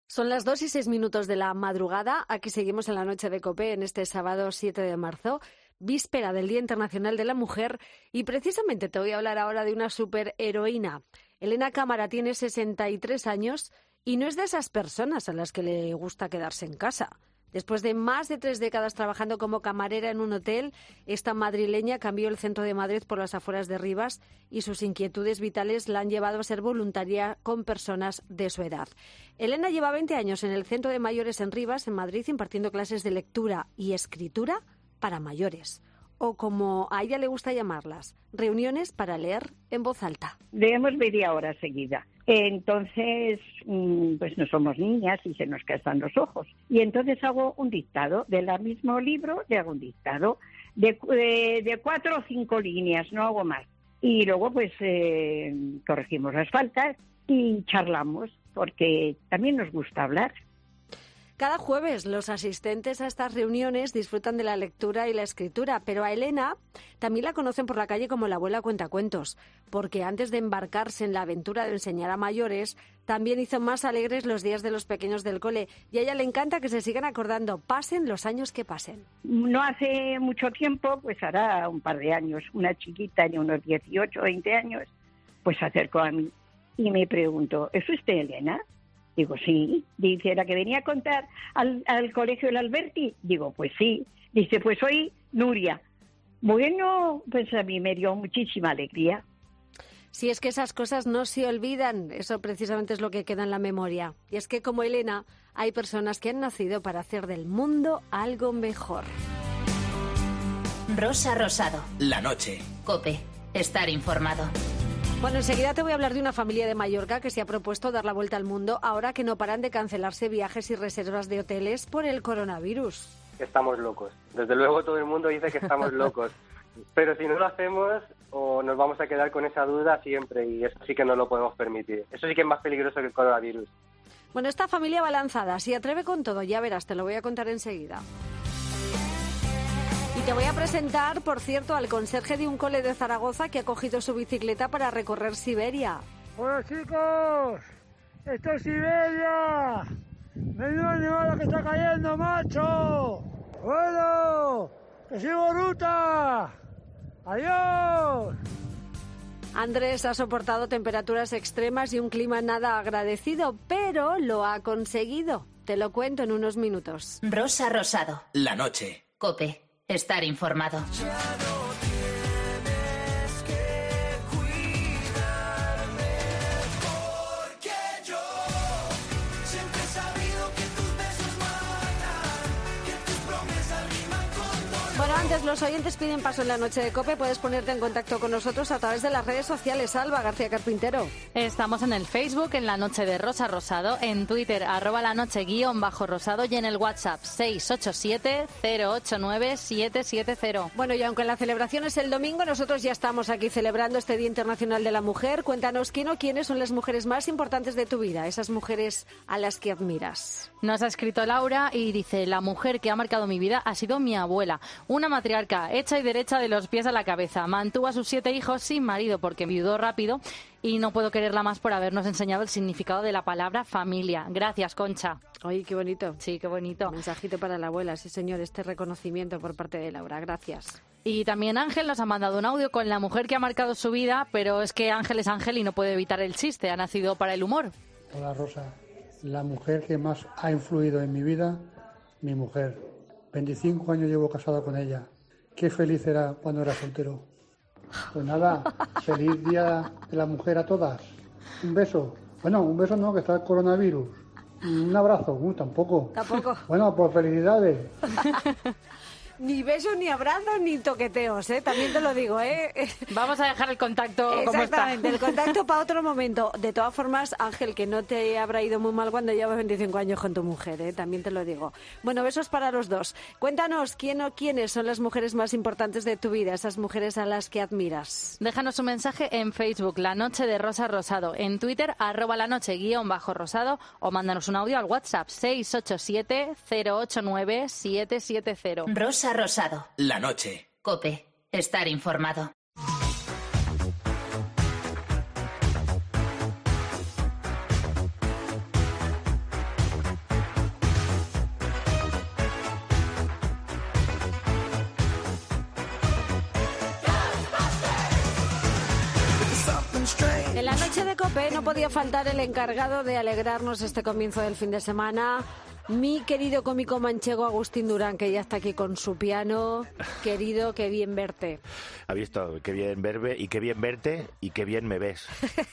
Son las 2:06 de la madrugada. Aquí seguimos en la noche de COPE en este sábado 7 de marzo, víspera del Día Internacional de la Mujer. Y precisamente te voy a hablar ahora de una superheroína. Elena Cámara tiene 63 años y no es de esas personas a las que le gusta quedarse en casa. Después de más de 3 décadas trabajando como camarera en un hotel, esta madrileña cambió el centro de Madrid por las afueras de Rivas y sus inquietudes vitales la han llevado a ser voluntaria con personas de su edad. Elena lleva 20 años en el Centro de Mayores en Rivas, en Madrid, impartiendo clases de lectura y escritura para mayores. O como a ella le gusta llamarlas, reuniones para leer en voz alta. Leemos media hora seguida. Entonces, pues no somos niñas y se nos cansan los ojos. Y entonces hago un dictado. Del mismo libro le hago un dictado de 4 o 5 líneas, no hago más. Y luego pues corregimos las faltas y charlamos, porque también nos gusta hablar. Cada jueves los asistentes a estas reuniones disfrutan de la lectura y la escritura, pero a Elena también la conocen por la calle como la abuela cuentacuentos, porque antes de embarcarse en la aventura de enseñar a mayores, también hizo más alegres los días de los pequeños del cole, y a ella le encanta que se sigan acordando, pasen los años que pasen. No hace mucho tiempo, pues hará un par de años, una chiquita de unos 18 o 20 años, pues se acercó a mí y me preguntó, ¿es usted Elena? Digo, sí. Dice, ¿la que venía a contar al colegio El Alberti? Digo, pues sí. Dice, pues soy Nuria. Bueno, pues a mí me dio muchísima alegría. Si es que esas cosas no se olvidan, eso precisamente es lo que queda en la memoria. Y es que como Elena, hay personas que han nacido para hacer del mundo algo mejor. Rosa Rosado. La noche. COPE. Estar informado. Bueno, enseguida te voy a hablar de una familia de Mallorca que se ha propuesto dar la vuelta al mundo ahora que no paran de cancelarse viajes y reservas de hoteles por el coronavirus. Estamos locos. Desde luego todo el mundo dice que estamos locos. Pero si no lo hacemos, o nos vamos a quedar con esa duda siempre, y eso sí que no lo podemos permitir. Eso sí que es más peligroso que el coronavirus. Bueno, esta familia va lanzada, se atreve con todo, ya verás, te lo voy a contar enseguida. Y te voy a presentar, por cierto, al conserje de un cole de Zaragoza que ha cogido su bicicleta para recorrer Siberia. Hola chicos, esto es Siberia. Menuda nevada que está cayendo, macho. Bueno, que sigo ruta. Adiós. Andrés ha soportado temperaturas extremas y un clima nada agradecido, pero lo ha conseguido. Te lo cuento en unos minutos. Rosa Rosado. La noche. COPE. Estar informado. Bueno, antes los oyentes piden paso en la noche de COPE. Puedes ponerte en contacto con nosotros a través de las redes sociales. Alba García Carpintero. Estamos en el Facebook, en La Noche de Rosa Rosado, en Twitter, @lanoche_rosado y en el WhatsApp 687-089-770. Bueno, y aunque la celebración es el domingo, nosotros ya estamos aquí celebrando este Día Internacional de la Mujer. Cuéntanos quién o quiénes son las mujeres más importantes de tu vida, esas mujeres a las que admiras. Nos ha escrito Laura y dice, la mujer que ha marcado mi vida ha sido mi abuela. Una matriarca, hecha y derecha de los pies a la cabeza. Mantuvo a sus 7 hijos sin marido porque enviudó rápido y no puedo quererla más por habernos enseñado el significado de la palabra familia. Gracias, Concha. Oye, qué bonito. Sí, qué bonito. Mensajito para la abuela, sí señor, este reconocimiento por parte de Laura. Gracias. Y también Ángel nos ha mandado un audio con la mujer que ha marcado su vida, pero es que Ángel es Ángel y no puede evitar el chiste. Ha nacido para el humor. Hola, Rosa. La mujer que más ha influido en mi vida, mi mujer. 25 años llevo casado con ella. Qué feliz era cuando era soltero. Pues nada, feliz Día de la Mujer a todas. Un beso. Bueno, un beso no, que está el coronavirus. Un abrazo, tampoco. Tampoco. Bueno, pues felicidades. Ni besos, ni abrazos, ni toqueteos, ¿eh? También te lo digo, ¿eh? Vamos a dejar el contacto como está. Exactamente, el contacto para otro momento. De todas formas, Ángel, que no te habrá ido muy mal cuando llevas 25 años con tu mujer, ¿eh? También te lo digo. Bueno, besos para los dos. Cuéntanos, ¿quién o quiénes son las mujeres más importantes de tu vida, esas mujeres a las que admiras? Déjanos un mensaje en Facebook, La Noche de Rosa Rosado, en Twitter, @lanoche_rosado, o mándanos un audio al WhatsApp 687-089-770. Rosa Rosado. La noche. COPE. Estar informado. noche de COPE no podía faltar el encargado de alegrarnos este comienzo del fin de semana, mi querido cómico manchego Agustín Durán, que ya está aquí con su piano. Querido, qué bien verte. Ha visto, qué bien verme y qué bien verte y qué bien me ves.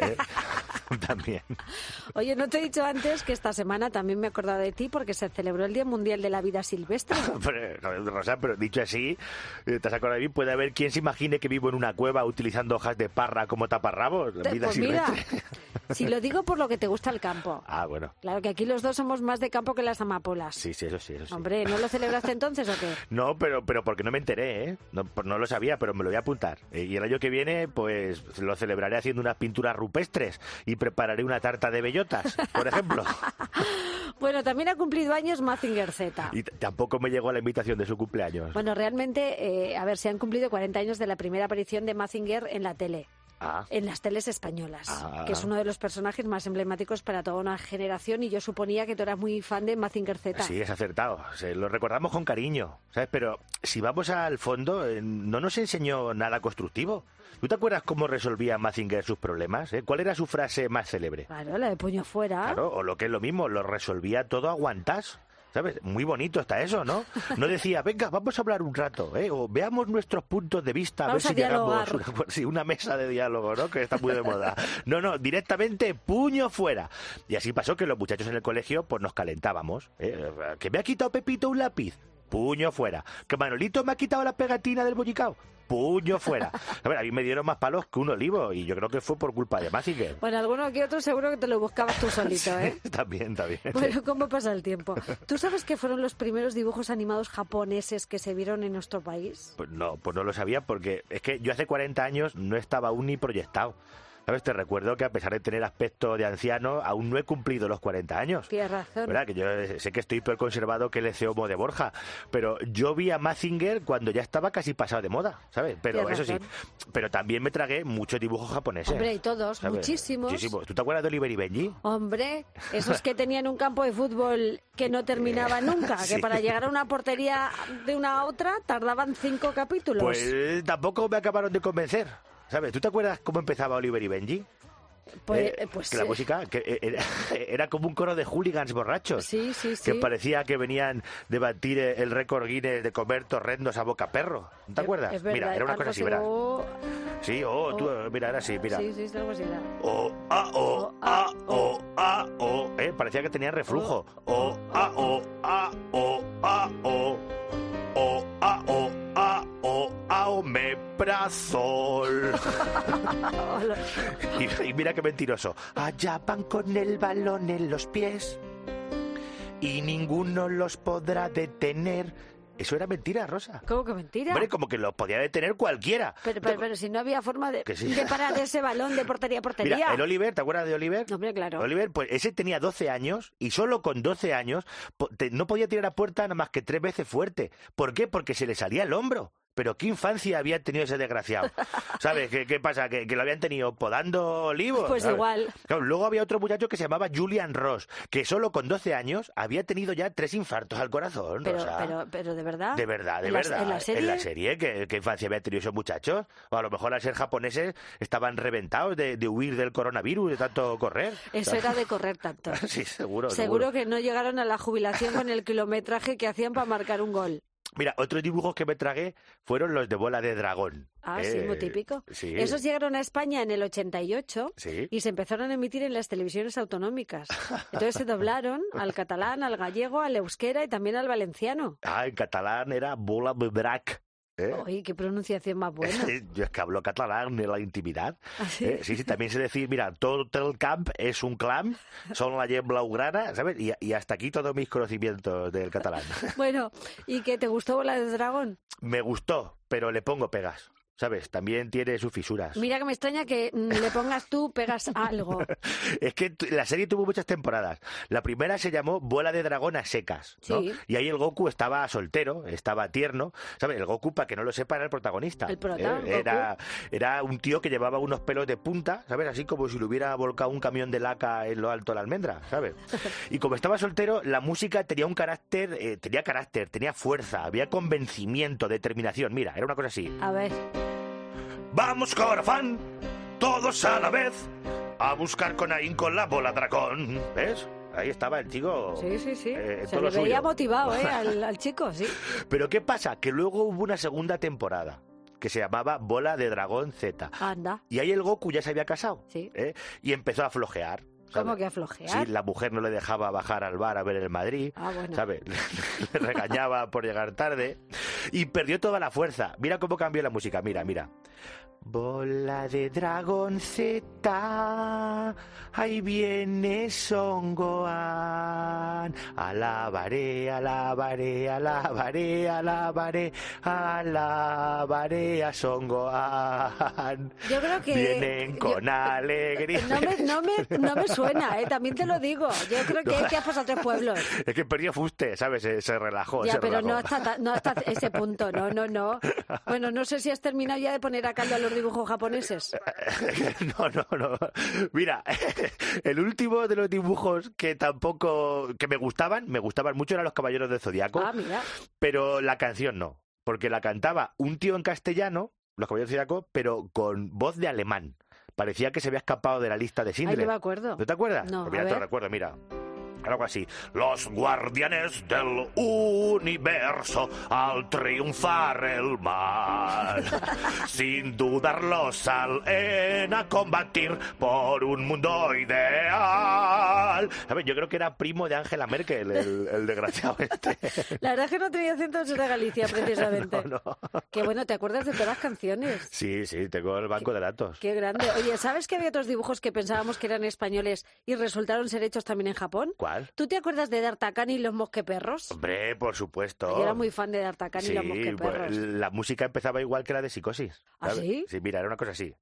También. Oye, no te he dicho antes que esta semana también me he acordado de ti porque se celebró el Día Mundial de la Vida Silvestre. Rosa, pero dicho así, ¿te has acordado de mí? Puede haber quien se imagine que vivo en una cueva utilizando hojas de parra como taparrabos. Vida pues silvestre. Mira, si lo digo por lo que te gusta el campo. Ah, bueno. Claro que aquí los dos somos más de campo que las amapolas. Sí, eso sí. Hombre, ¿no lo celebraste entonces o qué? No, pero porque no me enteré, ¿eh? No lo sabía, pero me lo voy a apuntar. Y el año que viene, pues lo celebraré haciendo unas pinturas rupestres y prepararé una tarta de bellotas, por ejemplo. Bueno, también ha cumplido años Mazinger Z. Y tampoco me llegó la invitación de su cumpleaños. Bueno, realmente, a ver, se han cumplido 40 años de la primera aparición de Mazinger en la tele. En las teles españolas, que es uno de los personajes más emblemáticos para toda una generación, y yo suponía que tú eras muy fan de Mazinger Z. Sí, es acertado, lo recordamos con cariño, ¿sabes? Pero si vamos al fondo, no nos enseñó nada constructivo. ¿Tú te acuerdas cómo resolvía Mazinger sus problemas? ¿Cuál era su frase más célebre? Claro, la de puño fuera. Claro, o lo que es lo mismo, lo resolvía todo a guantás. ¿Sabes? Muy bonito está eso, ¿no? No decía, venga, vamos a hablar un rato, o veamos nuestros puntos de vista, vamos a ver si dialogar. llegamos una mesa de diálogo, ¿no? Que está muy de moda. No, directamente puño fuera. Y así pasó que los muchachos en el colegio pues nos calentábamos. Que me ha quitado Pepito un lápiz. Puño fuera. Que Manolito me ha quitado la pegatina del bollicao. Puño fuera. A ver, a mí me dieron más palos que un olivo y yo creo que fue por culpa de Mazinger. Bueno, alguno que otro seguro que te lo buscabas tú solito, ¿eh? También. Bueno, ¿cómo pasa el tiempo? ¿Tú sabes que fueron los primeros dibujos animados japoneses que se vieron en nuestro país? Pues no lo sabía porque es que yo hace 40 años no estaba aún ni proyectado. ¿Sabes? Te recuerdo que a pesar de tener aspecto de anciano, aún no he cumplido los 40 años. Tienes razón. ¿Verdad? Que yo sé que estoy peor conservado que el Eceomo de Borja, pero yo vi a Mazinger cuando ya estaba casi pasado de moda, ¿sabes? Pero Tienes eso razón. Sí, pero también me tragué muchos dibujos japoneses. Hombre, y todos, ¿sabes? muchísimos. ¿Tú te acuerdas de Oliver y Benji? Hombre, esos que tenían un campo de fútbol que no terminaba nunca, Sí. que para llegar a una portería de una a otra tardaban 5 capítulos. Pues tampoco me acabaron de convencer, ¿sabes? ¿Tú te acuerdas cómo empezaba Oliver y Benji? Pues que la música que era como un coro de hooligans borrachos. Sí. Que parecía que venían de batir el récord Guinness de comer torrendos a boca perro. ¿No te acuerdas? Es verdad, Mira, era una cosa así, verás. Sí, mira, era así, mira. Sí, algo así era. Parecía que tenía reflujo. Omeprazol. Y mira qué mentiroso. Allá van con el balón en los pies y ninguno los podrá detener. Eso era mentira, Rosa. ¿Cómo que mentira? Hombre, como que lo podía detener cualquiera. Pero si no había forma de parar ese balón de portería a portería. Mira, el Oliver, ¿te acuerdas de Oliver? Hombre, claro. Oliver, pues ese tenía 12 años y solo con 12 años no podía tirar a puerta nada más que 3 veces fuerte. ¿Por qué? Porque se le salía el hombro. Pero qué infancia había tenido ese desgraciado. ¿Sabes? ¿Qué pasa? ¿Que lo habían tenido podando olivos? Pues ¿sabes? igual. Claro, luego había otro muchacho que se llamaba Julian Ross, que solo con 12 años había tenido ya 3 infartos al corazón. Pero de verdad. De verdad. ¿En la serie? ¿En la serie? ¿Qué infancia había tenido esos muchachos? O a lo mejor al ser japoneses estaban reventados de huir del coronavirus, de tanto correr. Eso era de correr tanto. Sí, seguro. Seguro que no llegaron a la jubilación con el kilometraje que hacían para marcar un gol. Mira, otros dibujos que me tragué fueron los de Bola de Dragón. Sí, muy típico. Sí. Esos llegaron a España en el 88 Sí. y se empezaron a emitir en las televisiones autonómicas. Entonces se doblaron al catalán, al gallego, al euskera y también al valenciano. En catalán era Bola de Drac. Oye, qué pronunciación más buena. Yo es que hablo catalán en la intimidad. ¿Ah, sí? Sí, también sé decir, mira, todo el camp es un clam, son la gent blaugrana, ¿sabes? Y hasta aquí todos mis conocimientos del catalán. Bueno, ¿y qué te gustó Bola de Dragón? Me gustó, pero le pongo pegas. ¿Sabes? También tiene sus fisuras. Mira que me extraña que le pongas tú, pegas algo. Es que la serie tuvo muchas temporadas. La primera se llamó Bola de Dragón a secas, ¿no? Sí. Y ahí el Goku estaba soltero, estaba tierno. ¿Sabes? El Goku, para que no lo sepa, era el protagonista. El prota, Era un tío que llevaba unos pelos de punta, ¿sabes? Así como si le hubiera volcado un camión de laca en lo alto de la almendra, ¿sabes? Y como estaba soltero, la música tenía tenía fuerza, había convencimiento, determinación. Mira, era una cosa así. A ver. Vamos, Corafán, todos a la vez, a buscar con ahínco la bola dragón. ¿Ves? Ahí estaba el chico. Sí. Se todo le veía suyo. motivado, al chico, sí. Pero ¿qué pasa? Que luego hubo una segunda temporada que se llamaba Bola de Dragón Z. Anda. Y ahí el Goku ya se había casado. Sí. Y empezó a flojear. ¿Sabe? ¿Cómo que a flojear? Sí, la mujer no le dejaba bajar al bar a ver el Madrid, Bueno. ¿sabe? Le regañaba por llegar tarde y perdió toda la fuerza. Mira cómo cambió la música, mira. Bola de dragón Z, ahí viene Son Gohan. Alabaré, alabaré, alabaré, alabaré, alabaré a Son Gohan. Yo creo que... Vienen con alegría. No me suena, también te lo digo. Yo creo que hay que pasar a 3 pueblos. Es que perdió fuste, ¿sabes? Se relajó. Ya, pero no hasta ese punto, no. Bueno, no sé si has terminado ya de poner a caldo a los dibujos japoneses. No. Mira, el último de los dibujos que me gustaban mucho eran los Caballeros del Zodiaco. Mira. Pero la canción no, porque la cantaba un tío en castellano, los Caballeros del Zodiaco, pero con voz de alemán. Parecía que se había escapado de la lista de Schindler. Ay, no me acuerdo. ¿No te acuerdas? No, Pues mira, a te ver. recuerdo, mira. Algo así. Los guardianes del universo al triunfar el mal, sin dudarlo salen a combatir por un mundo ideal. ¿Sabes? Yo creo que era primo de Angela Merkel, el desgraciado este. La verdad es que no tenía acento de Galicia, precisamente. No. Que bueno, ¿te acuerdas de todas las canciones? Sí, tengo el banco de datos. Qué grande. Oye, ¿sabes que había otros dibujos que pensábamos que eran españoles y resultaron ser hechos también en Japón? ¿Cuál? ¿Tú te acuerdas de D'Artagnan y los mosqueperros? Hombre, por supuesto. Yo era muy fan de D'Artagnan y los mosqueperros. Pues, la música empezaba igual que la de Psicosis. ¿Ah, ¿sabes? sí? Sí, mira, era una cosa así.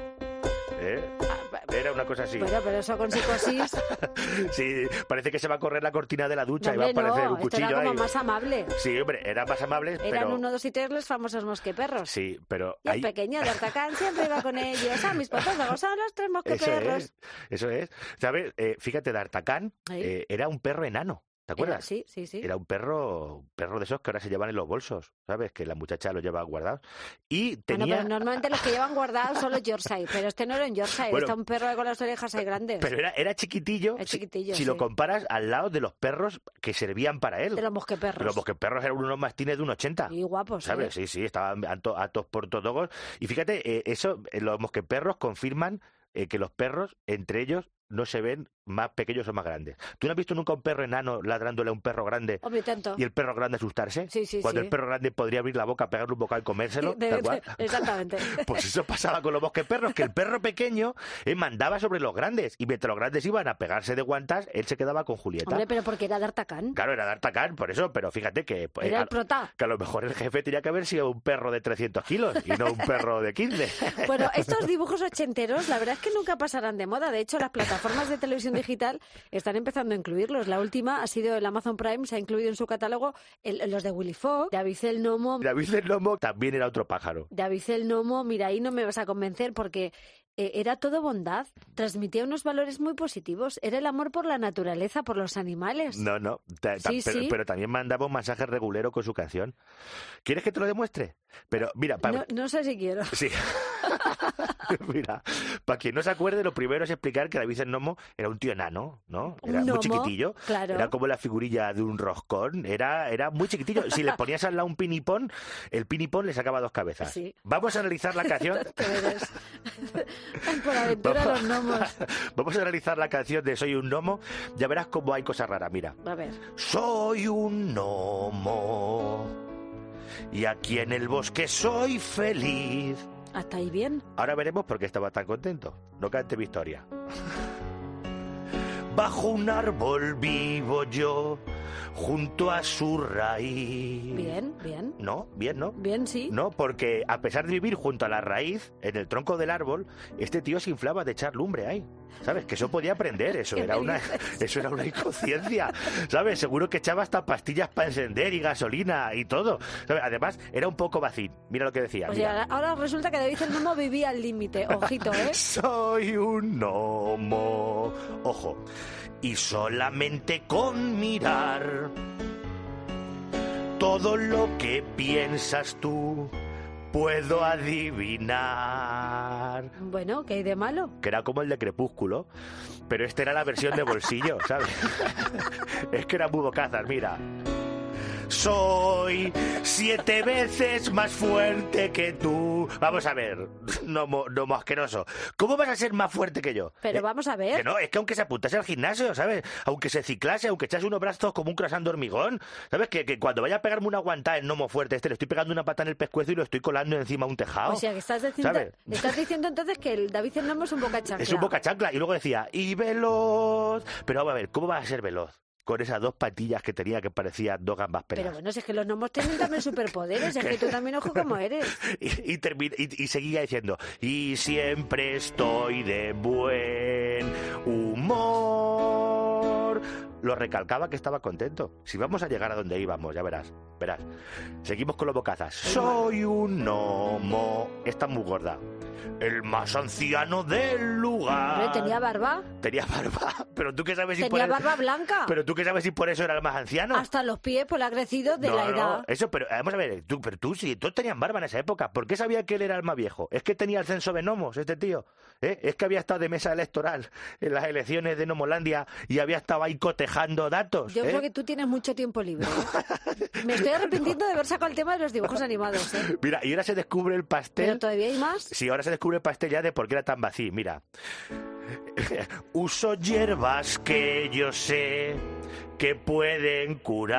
Era una cosa así. Bueno, pero eso con psicosis... Sí, parece que se va a correr la cortina de la ducha No, y va a hombre, aparecer un esto cuchillo era como ahí. más amable. Sí, hombre, eran más amables, Eran pero... 1, 2 y 3 los famosos mosqueperros. Sí, pero... Y el pequeño D'Artagnan siempre iba con ellos. Mis papás son los 3 mosqueperros. Eso es. ¿Sabes? Fíjate, D'Artagnan era un perro enano. ¿Te acuerdas? Sí. Era un perro de esos que ahora se llevan en los bolsos, ¿sabes? Que la muchacha los lleva guardados. Y tenía... Bueno, pero normalmente los que llevan guardados son los Yorkshire, pero este no era un Yorkshire, Bueno, está un perro con las orejas ahí grandes. Pero era chiquitillo, Es chiquitillo, si sí. lo comparas al lado de los perros que servían para él. De los mosqueperros. Los mosqueperros eran unos mastines de 1,80. Y guapos, ¿sabes? Sí, estaban atos por todos. Y fíjate, los mosqueperros confirman que los perros, entre ellos, no se ven más pequeños o más grandes. ¿Tú no has visto nunca un perro enano ladrándole a un perro grande? Hombre, tanto. ¿Y el perro grande asustarse? Sí. Cuando el perro grande podría abrir la boca, pegarle un bocado y comérselo. Tal cual. Exactamente. Pues eso pasaba con los mosqueperros, que el perro pequeño mandaba sobre los grandes. Y mientras los grandes iban a pegarse de guantas, él se quedaba con Julieta. Hombre, pero porque era D'Artagnan. Claro, era D'Artagnan, por eso, pero fíjate que... Era el prota. Que a lo mejor el jefe tenía que haber sido un perro de 300 kilos y no un perro de 15. Bueno, estos dibujos ochenteros, la verdad es que nunca pasarán de moda. De hecho, las plataformas de televisión digital están empezando a incluirlos. La última ha sido el Amazon Prime, se ha incluido en su catálogo los de Willy Fogg, David el Gnomo. David el Gnomo también era otro pájaro. David el Gnomo, mira, ahí no me vas a convencer porque era todo bondad, transmitía unos valores muy positivos, era el amor por la naturaleza, por los animales. No, Sí. pero también mandaba un mensaje regulero con su canción. ¿Quieres que te lo demuestre? Pero mira, No sé si quiero. Sí. Mira, para quien no se acuerde, lo primero es explicar que David el Gnomo era un tío enano, ¿no? Era Un muy gnomo, chiquitillo. claro. Era como la figurilla de un roscón. Era muy chiquitillo. Si le ponías al lado un pinipón, el pinipón le sacaba 2 cabezas. Sí. Vamos a analizar la canción. Por aventura los gnomos. Vamos a analizar la canción de Soy un gnomo. Ya verás cómo hay cosas raras. Mira. A ver. Soy un gnomo y aquí en el bosque soy feliz. ¿Hasta ahí bien? Ahora veremos por qué estaba tan contento. No cante Victoria. Bajo un árbol vivo yo, junto a su raíz. Bien. No, bien, ¿no? Bien, sí. No, porque a pesar de vivir junto a la raíz, en el tronco del árbol, este tío se inflaba de echar lumbre ahí. ¿Sabes? Que eso podía aprender, eso era una inconsciencia. ¿Sabes? Seguro que echaba hasta pastillas para encender y gasolina y todo. ¿Sabes? Además, era un poco vacín. Mira lo que decía. O mira. sea, ahora resulta que David el Gnomo vivía al límite. Ojito, ¿eh? Soy un gnomo. Ojo. Y solamente con mirar todo lo que piensas tú puedo adivinar. Bueno, ¿qué hay de malo? Que era como el de Crepúsculo, pero esta era la versión de bolsillo, ¿sabes? Es que eran muy bocazas, mira. Soy 7 veces más fuerte que tú. Vamos a ver, no asqueroso. ¿Cómo vas a ser más fuerte que yo? Pero vamos a ver. Que no, es que aunque se apuntase al gimnasio, ¿sabes? Aunque se ciclase, aunque echase unos brazos como un croissant de hormigón, ¿sabes? Que cuando vaya a pegarme una aguantada en gnomo fuerte le estoy pegando una pata en el pescuezo y lo estoy colando encima a un tejado. O sea, que estás diciendo entonces que el David el Gnomo es un boca chancla. Es un boca chancla. Y luego decía, y veloz. Pero vamos a ver, ¿cómo vas a ser veloz? Con esas 2 patillas que tenía que parecían 2 gambas peladas. Pero bueno, si es que los gnomos tienen también superpoderes, es que tú también ojo como eres. Y seguía diciendo, y siempre estoy de buen humor. Lo recalcaba que estaba contento. Si vamos a llegar a donde íbamos, ya verás. Seguimos con los bocazas. Soy un gnomo. Está muy gorda. El más anciano del lugar. ¿Pero tenía barba? Tenía barba. Pero tú qué sabes si por ¿Tenía barba blanca? Pero tú qué sabes si por eso era el más anciano. Hasta los pies, pues le ha crecido de la edad. Eso, pero vamos a ver, tú sí, todos tenían barba en esa época. ¿Por qué sabía que él era el más viejo? Es que tenía el censo de gnomos, este tío. Es que había estado de mesa electoral en las elecciones de Nomolandia y había estado ahí cotejando datos. Yo creo que tú tienes mucho tiempo libre. Me estoy arrepintiendo de haber sacado el tema de los dibujos animados. Mira, y ahora se descubre el pastel. ¿Pero todavía hay más? Sí, ahora se descubre el pastel ya de por qué era tan vacío. Mira. Uso hierbas que yo sé que pueden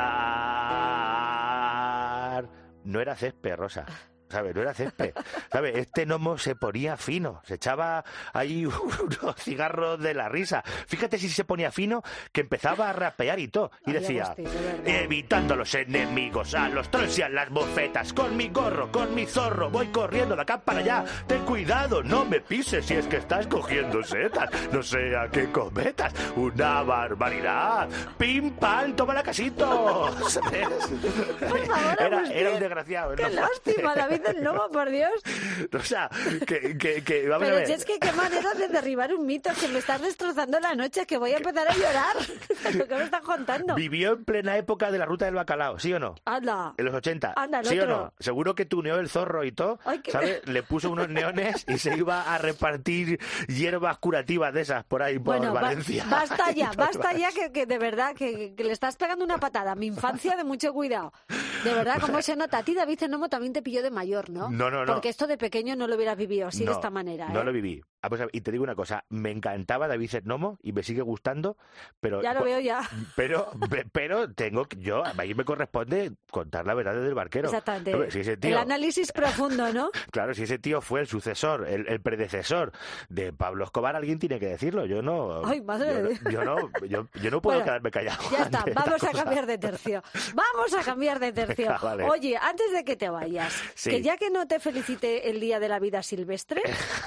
curar. No era césped, Rosa. ¿Sabes? No era césped. ¿Sabes? Este gnomo se ponía fino. Se echaba ahí unos cigarros de la risa. Fíjate si se ponía fino, que empezaba a rapear y todo. Y decía, evitando a los enemigos, a los trolls y a las bofetas. Con mi gorro, con mi zorro, voy corriendo de acá para allá. Ten cuidado, no me pises si es que estás cogiendo setas. No sea que cometas una barbaridad. Pim, pam, toma la casito. ¿Sabes? Por favor, era un desgraciado. Qué lástima, David el Gnomo, por Dios. O sea, que vamos pero a ver. Si es que qué manera de derribar un mito, que me estás destrozando la noche, que voy a empezar a llorar. Lo que me estás contando. Vivió en plena época de la ruta del bacalao, ¿sí o no? Anda. En los 80. Anda, ¿Sí otro. o no? Seguro que tuneó el zorro y todo, ¿sabes? Le puso unos neones y se iba a repartir hierbas curativas de esas por ahí, por Valencia. Basta ya, que de verdad, que le estás pegando una patada a mi infancia de mucho cuidado. De verdad, ¿cómo se nota? A ti, David el Gnomo, también te pilló de mayor, ¿no? No. Porque esto de pequeño no lo hubieras vivido así de esta manera. No lo viví. Y te digo una cosa, me encantaba David el Gnomo y me sigue gustando, pero... Ya lo veo ya. Pero a mí me corresponde contar la verdad del barquero. Exactamente. Si ese tío, el análisis profundo, ¿no? Claro, si ese tío fue el sucesor, el predecesor de Pablo Escobar, alguien tiene que decirlo. Yo no... Ay, madre de Dios. Yo no puedo quedarme callado. Ya está, vamos a cambiar de tercio. Venga, vale. Oye, antes de que te vayas, que ya que no te felicite el Día de la Vida Silvestre...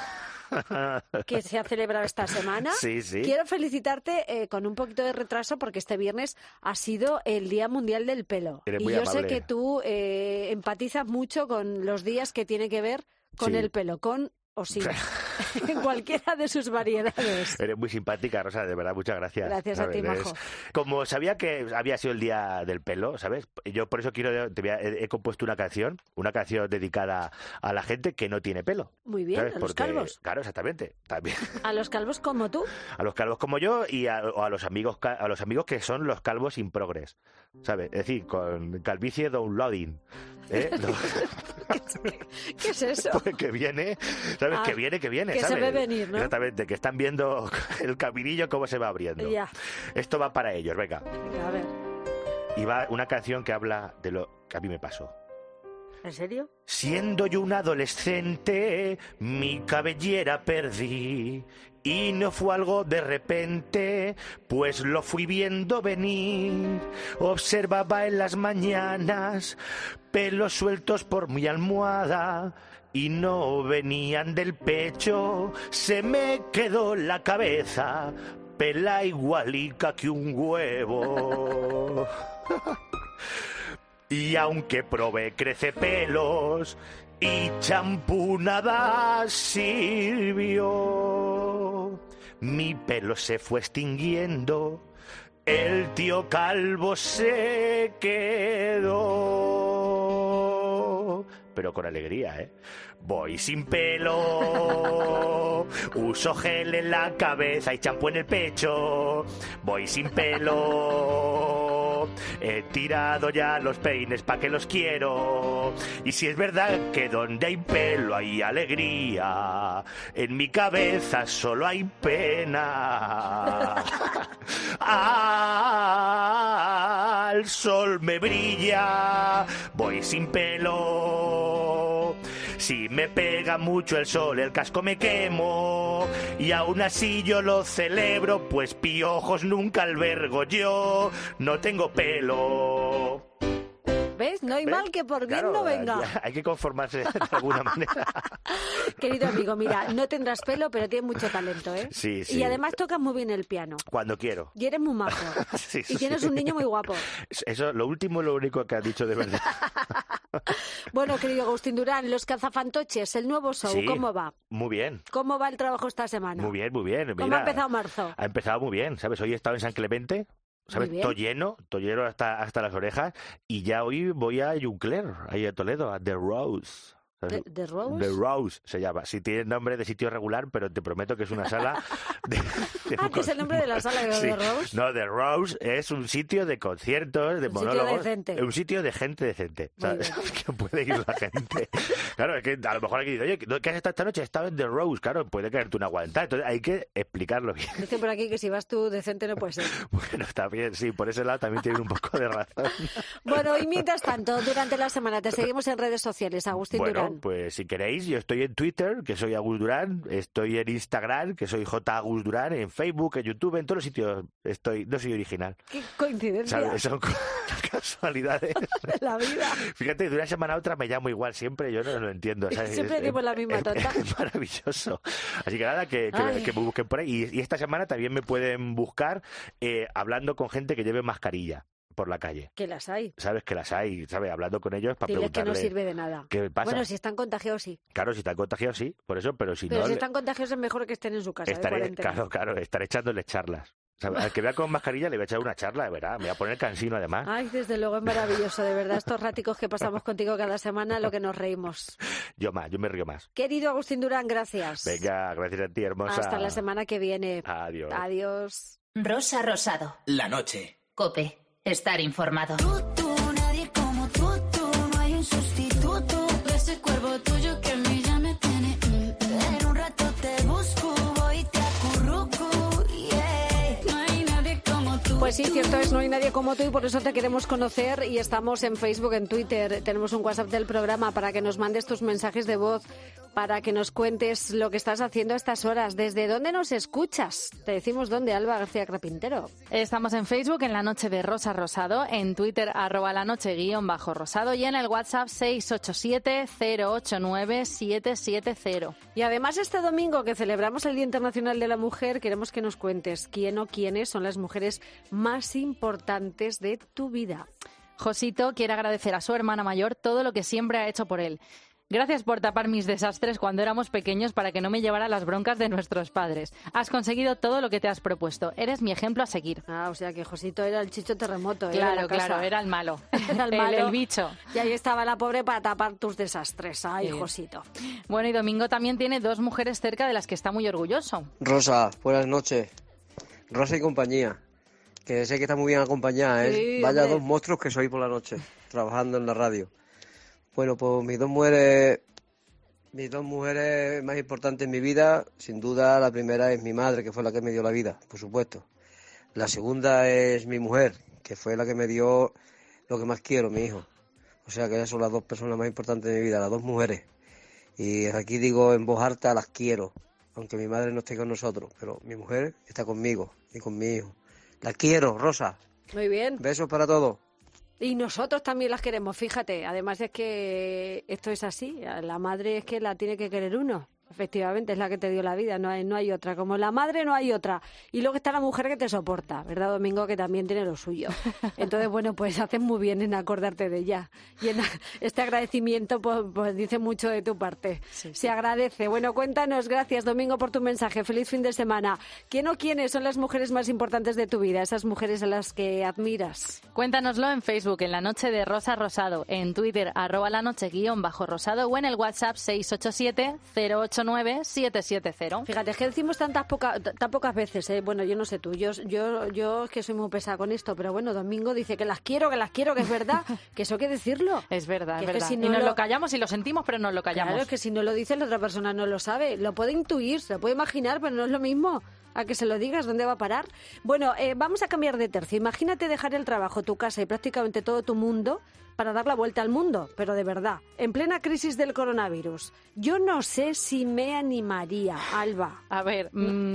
que se ha celebrado esta semana. Sí. Quiero felicitarte con un poquito de retraso porque este viernes ha sido el Día Mundial del Pelo. Eres y muy yo amable. sé que tú empatizas mucho con los días que tiene que ver con el pelo, con o sin, en cualquiera de sus variedades. Eres muy simpática, Rosa, de verdad, muchas gracias. Gracias a ti, majo. Como sabía que había sido el día del pelo, ¿sabes? Yo por eso he compuesto una canción dedicada a la gente que no tiene pelo. Muy bien, ¿sabes? a los calvos. Claro, exactamente, también. A los calvos como tú. A los calvos como yo y a los amigos que son los calvos sin progres, ¿sabes? Es decir, con calvicie downloading. ¿Qué es eso? Pues que viene, ¿sabes? Que viene, que ¿sabes? se ve venir, ¿no? Exactamente, que están viendo el caminillo cómo se va abriendo. Ya. Esto va para ellos, venga. A ver. Y va una canción que habla de lo que a mí me pasó. ¿En serio? Siendo yo un adolescente, mi cabellera perdí. Y no fue algo de repente, pues lo fui viendo venir. Observaba en las mañanas pelos sueltos por mi almohada y no venían del pecho. Se me quedó la cabeza, pela igualica que un huevo. Y aunque probé crecepelos y champú nada sirvió, mi pelo se fue extinguiendo, el tío calvo se quedó. pero con alegría, ¿eh? Voy sin pelo, uso gel en la cabeza y champú en el pecho. Voy sin pelo, he tirado ya los peines pa' que los quiero. Y si es verdad que donde hay pelo hay alegría, en mi cabeza solo hay pena. Al sol me brilla, voy sin pelo. Si me pega mucho el sol, el casco me quemo. Y aún así yo lo celebro, pues piojos nunca albergo yo. No tengo pelo. ¿Ves? No hay mal que por bien no venga. Hay que conformarse de alguna manera. Querido amigo, mira, no tendrás pelo, pero tienes mucho talento, ¿eh? Sí, sí. Y además tocas muy bien el piano. Cuando quiero. Y eres muy majo. Sí, y tienes un niño muy guapo. Eso, lo último es lo único que has dicho de verdad. Bueno, querido Agustín Durán, Los Cazafantoches, el nuevo show, Sí, ¿cómo va? Muy bien. ¿Cómo va el trabajo esta semana? Muy bien, muy bien. ¿Cómo Mira, ha empezado marzo? Ha empezado muy bien, ¿sabes? Hoy he estado en San Clemente, ¿sabes? Muy bien. Todo lleno hasta las orejas. Y ya hoy voy a Juncler, ahí a Toledo, a The Rose. ¿Sabes? ¿The Rose? The Rose se llama. Sí, tiene nombre de sitio regular, pero te prometo que es una sala de que es el nombre de la sala de Sí. The Rose. No, The Rose es un sitio de conciertos, de Un sitio monólogos. decente. Un sitio de gente decente. ¿Sabes? Que puede ir la gente. Claro, es que a lo mejor aquí dice, oye, ¿qué has estado esta noche? He estado en The Rose. Claro, puede caerte una aguantada. Entonces hay que explicarlo bien. Dicen por aquí que si vas tú decente no puede ser. Bueno, está bien, sí, por ese lado también tiene un poco de razón. Bueno, y mientras tanto, durante la semana te seguimos en redes sociales, Agustín Bueno, Durán. pues si queréis, yo estoy en Twitter, que soy Agus Durán, estoy en Instagram, que soy J. Agus Durán, en Facebook, en YouTube, en todos los sitios estoy, no soy original. Qué coincidencia. ¿Sabes? Son casualidades. De la vida. Fíjate, de una semana a otra me llamo igual siempre, yo no lo entiendo. ¿Sabes? Siempre decimos la misma tonta. Es maravilloso. Así que nada, que me busquen por ahí. Y esta semana también me pueden buscar hablando con gente que lleve mascarilla por la calle. Que las hay. Sabes que las hay, ¿sabes? Hablando con ellos para Diles que preguntarles no sirve de nada. ¿qué pasa? Bueno, si están contagiados, sí. Claro, si están contagiados, sí, por eso, pero si Pero no... si están contagiados es mejor que estén en su casa. Claro, estaré echándoles charlas. ¿Sabes? Al que vea con mascarilla le voy a echar una charla, de verdad. Me voy a poner cansino, además. Ay, desde luego es maravilloso, de verdad. Estos raticos que pasamos contigo cada semana, lo que nos reímos. Yo me río más. Querido Agustín Durán, gracias. Venga, gracias a ti, hermosa. Hasta la semana que viene. Adiós. Adiós. Rosa Rosado. La noche. COPE. Estar informado. Nadie como tú, no hay un sustituto. Ese cuerpo tuyo que a mí ya me tiene. En un rato te busco, voy y te acurruco. Yeah. No hay nadie como tú. Pues sí, cierto es, no hay nadie como tú y por eso te queremos conocer y estamos en Facebook, en Twitter, tenemos un WhatsApp del programa para que nos mandes tus mensajes de voz, para que nos cuentes lo que estás haciendo a estas horas, desde dónde nos escuchas. Te decimos dónde, Alba García Crapintero. Estamos en Facebook en La Noche de Rosa Rosado, en Twitter @lanoche_rosado y en el WhatsApp 687-089-770. Y además este domingo que celebramos el Día Internacional de la Mujer, queremos que nos cuentes quién o quiénes son las mujeres más importantes de tu vida. Josito quiere agradecer a su hermana mayor todo lo que siempre ha hecho por él. Gracias por tapar mis desastres cuando éramos pequeños para que no me llevara las broncas de nuestros padres. Has conseguido todo lo que te has propuesto. Eres mi ejemplo a seguir. Ah, o sea que Josito era el Chicho Terremoto. Claro, era el malo. Era el malo. El bicho. Y ahí estaba la pobre para tapar tus desastres. Ay, Sí. Josito. Bueno, y Domingo también tiene 2 mujeres cerca de las que está muy orgulloso. Rosa, buenas noches. Rosa y compañía. Que sé que está muy bien acompañada, ¿eh? Sí, Vaya hombre. 2 monstruos que soy por la noche, trabajando en la radio. Bueno, pues mis dos mujeres más importantes en mi vida, sin duda la primera es mi madre, que fue la que me dio la vida, por supuesto. La segunda es mi mujer, que fue la que me dio lo que más quiero, mi hijo. O sea que esas son las 2 personas más importantes de mi vida, las 2 mujeres. Y aquí digo en voz alta, las quiero, aunque mi madre no esté con nosotros, pero mi mujer está conmigo y con mi hijo. La quiero, Rosa. Muy bien. Besos para todos. Y nosotros también las queremos, fíjate. Además es que esto es así. A la madre es que la tiene que querer uno. Efectivamente, es la que te dio la vida, no hay otra. Como la madre no hay otra. Y luego está la mujer que te soporta, ¿verdad, Domingo? Que también tiene lo suyo. Entonces, bueno, pues haces muy bien en acordarte de ella. Y en este agradecimiento pues dice mucho de tu parte. Sí. Se agradece. Bueno, cuéntanos, gracias, Domingo, por tu mensaje. Feliz fin de semana. ¿Quién o quiénes son las mujeres más importantes de tu vida? Esas mujeres a las que admiras. Cuéntanoslo en Facebook, en La Noche de Rosa Rosado, en Twitter, @lanoche_rosado o en el WhatsApp 687-089-770. Fíjate, es que decimos tan pocas veces, ¿eh? Bueno, yo no sé tú, yo es que soy muy pesada con esto, pero bueno, Domingo dice que las quiero, que es verdad, que eso hay que decirlo. Es verdad, que es verdad. Si no y nos lo callamos y lo sentimos, pero nos lo callamos. Claro, es que si no lo dice la otra persona no lo sabe, lo puede intuir, se lo puede imaginar, pero no es lo mismo. A que se lo digas, ¿dónde va a parar? Bueno, vamos a cambiar de tercio. Imagínate dejar el trabajo, tu casa y prácticamente todo tu mundo para dar la vuelta al mundo, pero de verdad, en plena crisis del coronavirus. Yo no sé si me animaría, Alba. A ver,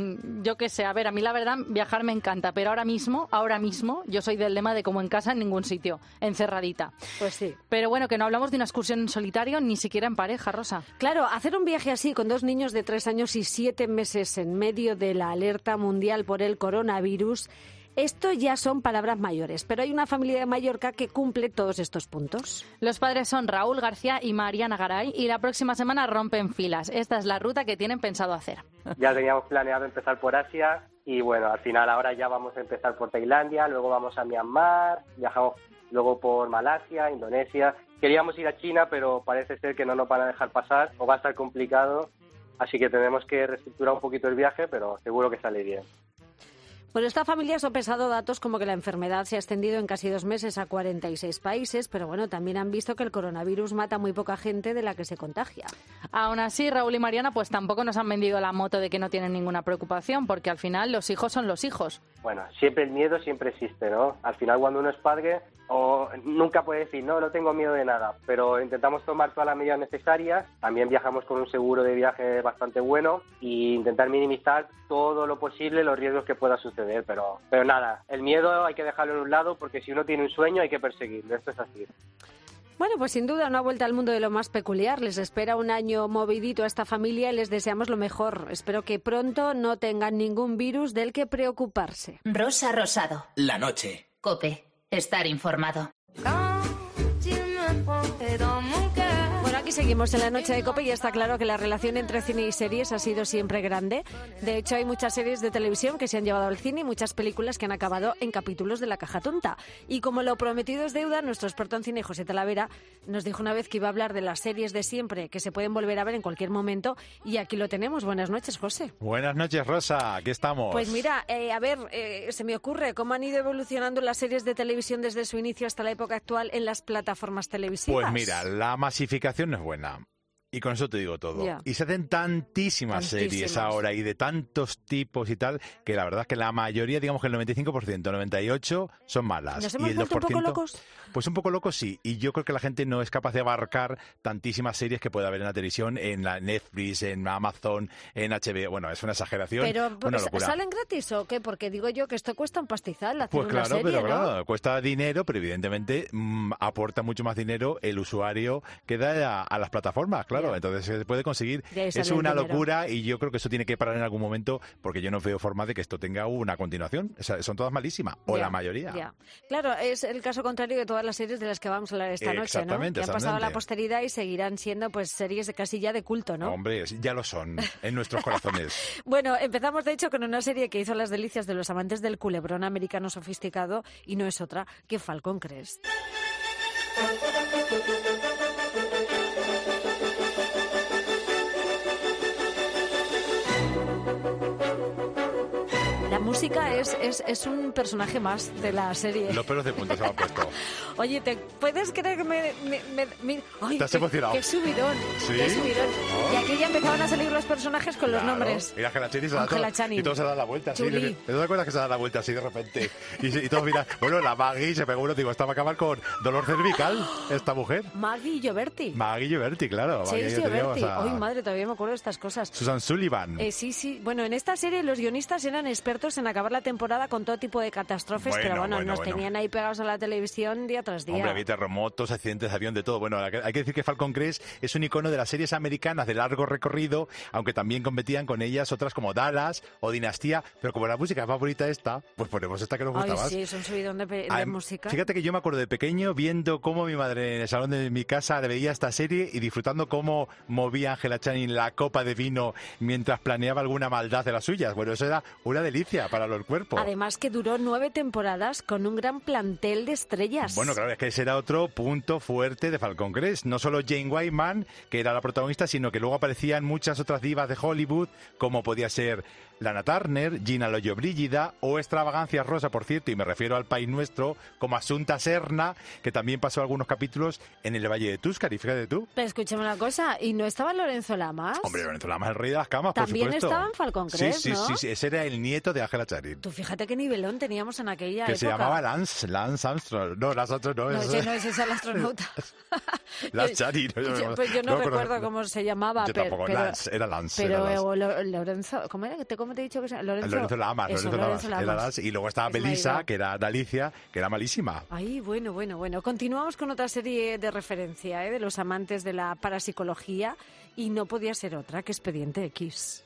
yo qué sé, a mí la verdad viajar me encanta, pero ahora mismo, yo soy del lema de como en casa en ningún sitio, encerradita. Pues sí. Pero bueno, que no hablamos de una excursión en solitario, ni siquiera en pareja, Rosa. Claro, hacer un viaje así con 2 niños de 3 años y 7 meses en medio de la alerta mundial por el coronavirus, esto ya son palabras mayores, pero hay una familia de Mallorca que cumple todos estos puntos. Los padres son Raúl García y Mariana Garay y la próxima semana rompen filas. Esta es la ruta que tienen pensado hacer. Ya teníamos planeado empezar por Asia y bueno, al final ahora ya vamos a empezar por Tailandia, luego vamos a Myanmar, viajamos luego por Malasia, Indonesia. Queríamos ir a China, pero parece ser que no nos van a dejar pasar o va a estar complicado, así que tenemos que reestructurar un poquito el viaje, pero seguro que sale bien. Bueno, esta familia ha sopesado datos como que la enfermedad se ha extendido en casi 2 meses a 46 países, pero bueno, también han visto que el coronavirus mata a muy poca gente de la que se contagia. Aún así, Raúl y Mariana pues tampoco nos han vendido la moto de que no tienen ninguna preocupación, porque al final los hijos son los hijos. Bueno, siempre el miedo siempre existe, ¿no? Al final cuando uno es padre, nunca puede decir, no tengo miedo de nada, pero intentamos tomar todas las medidas necesarias, también viajamos con un seguro de viaje bastante bueno e intentar minimizar todo lo posible los riesgos que pueda suceder. Pero nada, el miedo hay que dejarlo en un lado porque si uno tiene un sueño hay que perseguirlo, esto es así. Bueno, pues sin duda una vuelta al mundo de lo más peculiar. Les espera un año movidito a esta familia y les deseamos lo mejor. Espero que pronto no tengan ningún virus del que preocuparse. Rosa Rosado. La noche. COPE. Estar informado. Bueno, aquí seguimos en la noche de COPE y está claro que la relación entre cine y series ha sido siempre grande. De hecho, hay muchas series de televisión que se han llevado al cine y muchas películas que han acabado en capítulos de La Caja Tonta. Y como lo prometido es deuda, nuestro experto en cine, José Talavera, nos dijo una vez que iba a hablar de las series de siempre que se pueden volver a ver en cualquier momento y aquí lo tenemos. Buenas noches, José. Buenas noches, Rosa. Aquí estamos. Pues mira, se me ocurre cómo han ido evolucionando las series de televisión desde su inicio hasta la época actual en las plataformas televisivas. Pues mira, la masificación no es buena. Y con eso te digo todo. Ya. Y se hacen tantísimas series ahora y de tantos tipos y tal, que la verdad es que la mayoría, digamos que el 95%, 98% son malas. ¿Nos hemos y el 2%, vuelto un poco locos? Pues un poco locos sí. Y yo creo que la gente no es capaz de abarcar tantísimas series que puede haber en la televisión, en la Netflix, en Amazon, en HBO. Bueno, es una exageración. Pero una locura. ¿salen gratis o qué? Porque digo yo que esto cuesta un pastizal hacer Pues una claro, serie, pero ¿no? claro, cuesta dinero, pero evidentemente aporta mucho más dinero el usuario que da a las plataformas, claro. Ya. Entonces se puede conseguir. De ahí sale Es el una dinero. locura y yo creo que eso tiene que parar en algún momento porque yo no veo forma de que esto tenga una continuación. O sea, son todas malísimas, o Ya, la mayoría. ya. Claro, es el caso contrario de todas las series de las que vamos a hablar esta noche, ¿no? Exactamente, Que han pasado a la exactamente. posteridad y seguirán siendo pues series de casi ya de culto, ¿no? Hombre, ya lo son, en nuestros corazones. Bueno, empezamos de hecho con una serie que hizo las delicias de los amantes del culebrón americano sofisticado y no es otra que Falcon Crest. La música es un personaje más de la serie. Los pelos de punta se me han puesto. Oye, ¿te puedes creer que ¡ay, ¿Te has qué- emocionado? qué subidón! ¿Sí? ¡Qué subidón! Oh. Y aquí ya empezaban a salir los personajes con los Claro. nombres. Mira, Ángela Channing se da Ángela todo, Channing. y todos se dan la vuelta así. Julie. ¿No te acuerdas que se dan la vuelta así de repente? Y todos miran. Bueno, la Maggie se pegó uno, digo, esta va a acabar con dolor cervical, esta mujer. Maggie Gioberti. Maggie Gioberti, claro. Maggie Chase Gioberti. teníamos a Ay, madre, todavía me acuerdo de estas cosas. Susan Sullivan. Sí. Bueno, en esta serie los guionistas eran expertos minutos en acabar la temporada con todo tipo de catástrofes, pero bueno, nos tenían ahí pegados a la televisión día tras día. Hombre, había terremotos, accidentes de avión, de todo. Bueno, hay que decir que Falcon Crest es un icono de las series americanas de largo recorrido, aunque también competían con ellas otras como Dallas o Dinastía, pero como la música es favorita esta, pues ponemos esta que nos gusta más. Sí, es un subidón de música. Fíjate que yo me acuerdo de pequeño viendo cómo mi madre en el salón de mi casa veía esta serie y disfrutando cómo movía Ángela Channing la copa de vino mientras planeaba alguna maldad de las suyas. Bueno, eso era una delicia para los cuerpos. Además que duró 9 temporadas con un gran plantel de estrellas. Bueno, claro, es que ese era otro punto fuerte de Falcon Crest. No solo Jane Wyman, que era la protagonista, sino que luego aparecían muchas otras divas de Hollywood, como podía ser Lana Turner, Gina Lollobrigida o Extravagancias Rosa, por cierto, y me refiero al país nuestro, como Asunta Serna, que también pasó algunos capítulos en el Valle de Túscar, y fíjate tú. Pero escúchame una cosa, ¿y no estaba Lorenzo Lamas? Hombre, Lorenzo Lamas, el rey de las camas, por supuesto. También estaba en Falcon Crest, ¿no? Sí, ese era el nieto de Ángela Channing. Tú fíjate qué nivelón teníamos en aquella época. Que se llamaba Lance Armstrong. No, Lance Armstrong no. No, ese no es el astronauta. Lance Channing. Yo no recuerdo cómo se llamaba. Yo tampoco, era Lance. Pero Lorenzo, ¿cómo te he dicho que se llama? Lorenzo Lamas. Era Lance. Y luego estaba Melissa, que era Alicia, que era malísima. Ay, bueno. Continuamos con otra serie de referencia, de los amantes de la parapsicología, y no podía ser otra que Expediente X.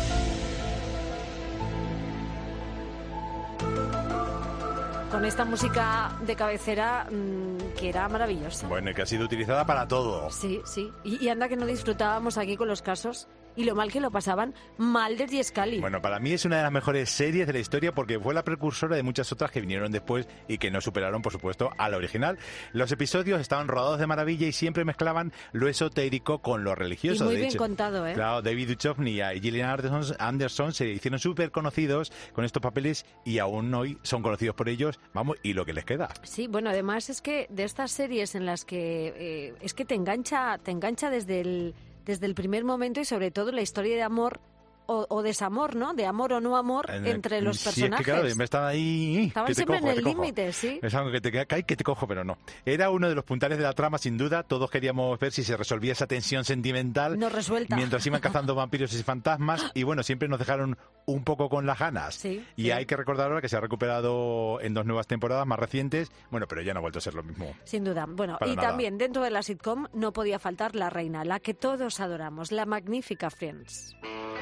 Con esta música de cabecera que era maravillosa. Bueno, y que ha sido utilizada para todo. Sí. Y anda que no disfrutábamos aquí con los casos y lo mal que lo pasaban Mulder y Scully. Bueno, para mí es una de las mejores series de la historia porque fue la precursora de muchas otras que vinieron después y que no superaron, por supuesto, a la original. Los episodios estaban rodados de maravilla y siempre mezclaban lo esotérico con lo religioso. Y muy de bien hecho, contado, ¿eh? Claro, David Duchovny y Gillian Anderson se hicieron súper conocidos con estos papeles y aún hoy son conocidos por ellos, vamos, y lo que les queda. Sí, bueno, además es que de estas series en las que es que te engancha desde el primer momento y sobre todo la historia de amor o desamor, ¿no? De amor o no amor entre los personajes. Sí, es que claro, estaban ahí... Estaban siempre en el límite, sí. Es algo que te cae, que te cojo, pero no. Era uno de los puntales de la trama, sin duda. Todos queríamos ver si se resolvía esa tensión sentimental. No resuelta. Mientras iban cazando vampiros y fantasmas. Y bueno, siempre nos dejaron un poco con las ganas. Sí, y hay que recordar ahora que se ha recuperado en 2 nuevas temporadas más recientes. Bueno, pero ya no ha vuelto a ser lo mismo. Sin duda. Bueno, Para y nada. también dentro de la sitcom no podía faltar la reina, la que todos adoramos, la magnífica Friends.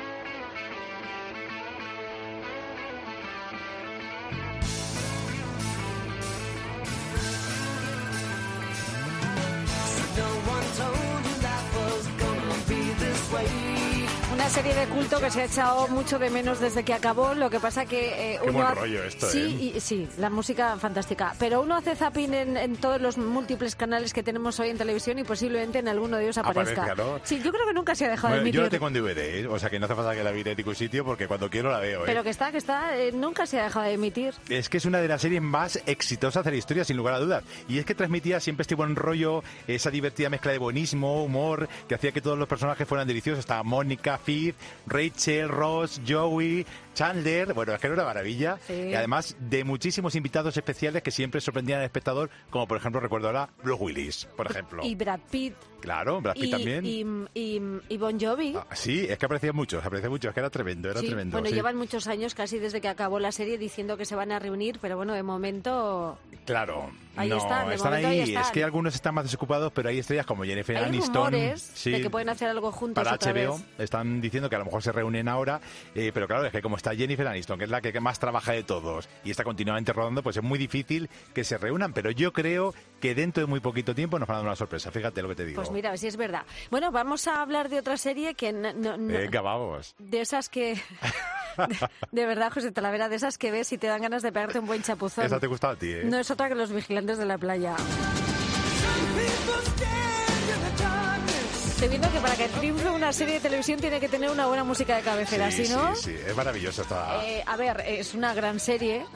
Una serie de culto que se ha echado mucho de menos desde que acabó. Lo que pasa que Qué uno buen rollo esto, sí, la música fantástica. Pero uno hace zapping en todos los múltiples canales que tenemos hoy en televisión y posiblemente en alguno de ellos aparezca. Aparezca, ¿no? Sí, yo creo que nunca se ha dejado de Bueno, emitir. yo la tengo en DVD, o sea que no hace falta que la vea en ningún sitio porque cuando quiero la veo. Pero que está, nunca se ha dejado de emitir. Es que es una de las series más exitosas de la historia, sin lugar a dudas. Y es que transmitía siempre este buen rollo, esa divertida mezcla de buenismo, humor, que hacía que todos los personajes fueran deliciosos. Estaba Mónica, Phoebe, Rachel, Ross, Joey, Chandler. Bueno, es que era una maravilla. Sí. Y además de muchísimos invitados especiales que siempre sorprendían al espectador, como por ejemplo, recuerdo ahora, Bruce Willis, por ejemplo. Y Brad Pitt. Claro, Brad Pitt también. Y Bon Jovi. Sí, es que aparecían muchos, es que era tremendo, Sí, tremendo. Bueno, sí. llevan muchos años casi desde que acabó la serie diciendo que se van a reunir, pero bueno, de momento... Claro, Ahí no, están, de están momento ahí. ahí están. Es que algunos están más desocupados, pero hay estrellas como Jennifer Hay Aniston. rumores sí, de que pueden hacer algo juntos para otra HBO. vez. Están diciendo que a lo mejor se reúnen ahora, pero claro, es que como está Jennifer Aniston, que es la que más trabaja de todos, y está continuamente rodando, pues es muy difícil que se reúnan, pero yo creo que dentro de muy poquito tiempo nos van a dar una sorpresa. Fíjate lo que te digo. Pues mira, a ver si es verdad. Bueno, vamos a hablar de otra serie que... Venga, vamos. De esas que... de verdad, José Talavera, de esas que ves y te dan ganas de pegarte un buen chapuzón. Esa te gusta a ti, ¿eh? No es otra que Los Vigilantes de la Playa. Estoy viendo que para que triunfe una serie de televisión tiene que tener una buena música de cabecera, Sí, ¿sí no? sí, es maravilloso esta... A ver, es una gran serie,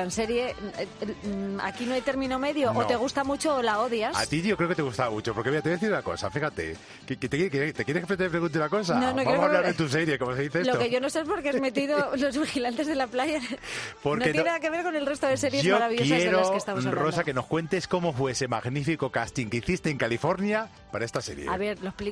Aquí no hay término medio, No. o te gusta mucho o la odias. A ti yo creo que te gustaba mucho, porque mira, te voy a decir una cosa, fíjate, que te quieres que te pregunte una cosa. No, Vamos quiero a hablar que- de tu serie, como se dice esto. Lo que yo no sé es por qué has metido Los Vigilantes de la Playa. Porque no tiene nada que ver con el resto de series yo maravillosas de las quiero, que estamos hablando. Rosa, que nos cuentes cómo fue ese magnífico casting que hiciste en California para esta serie. A ver, lo explico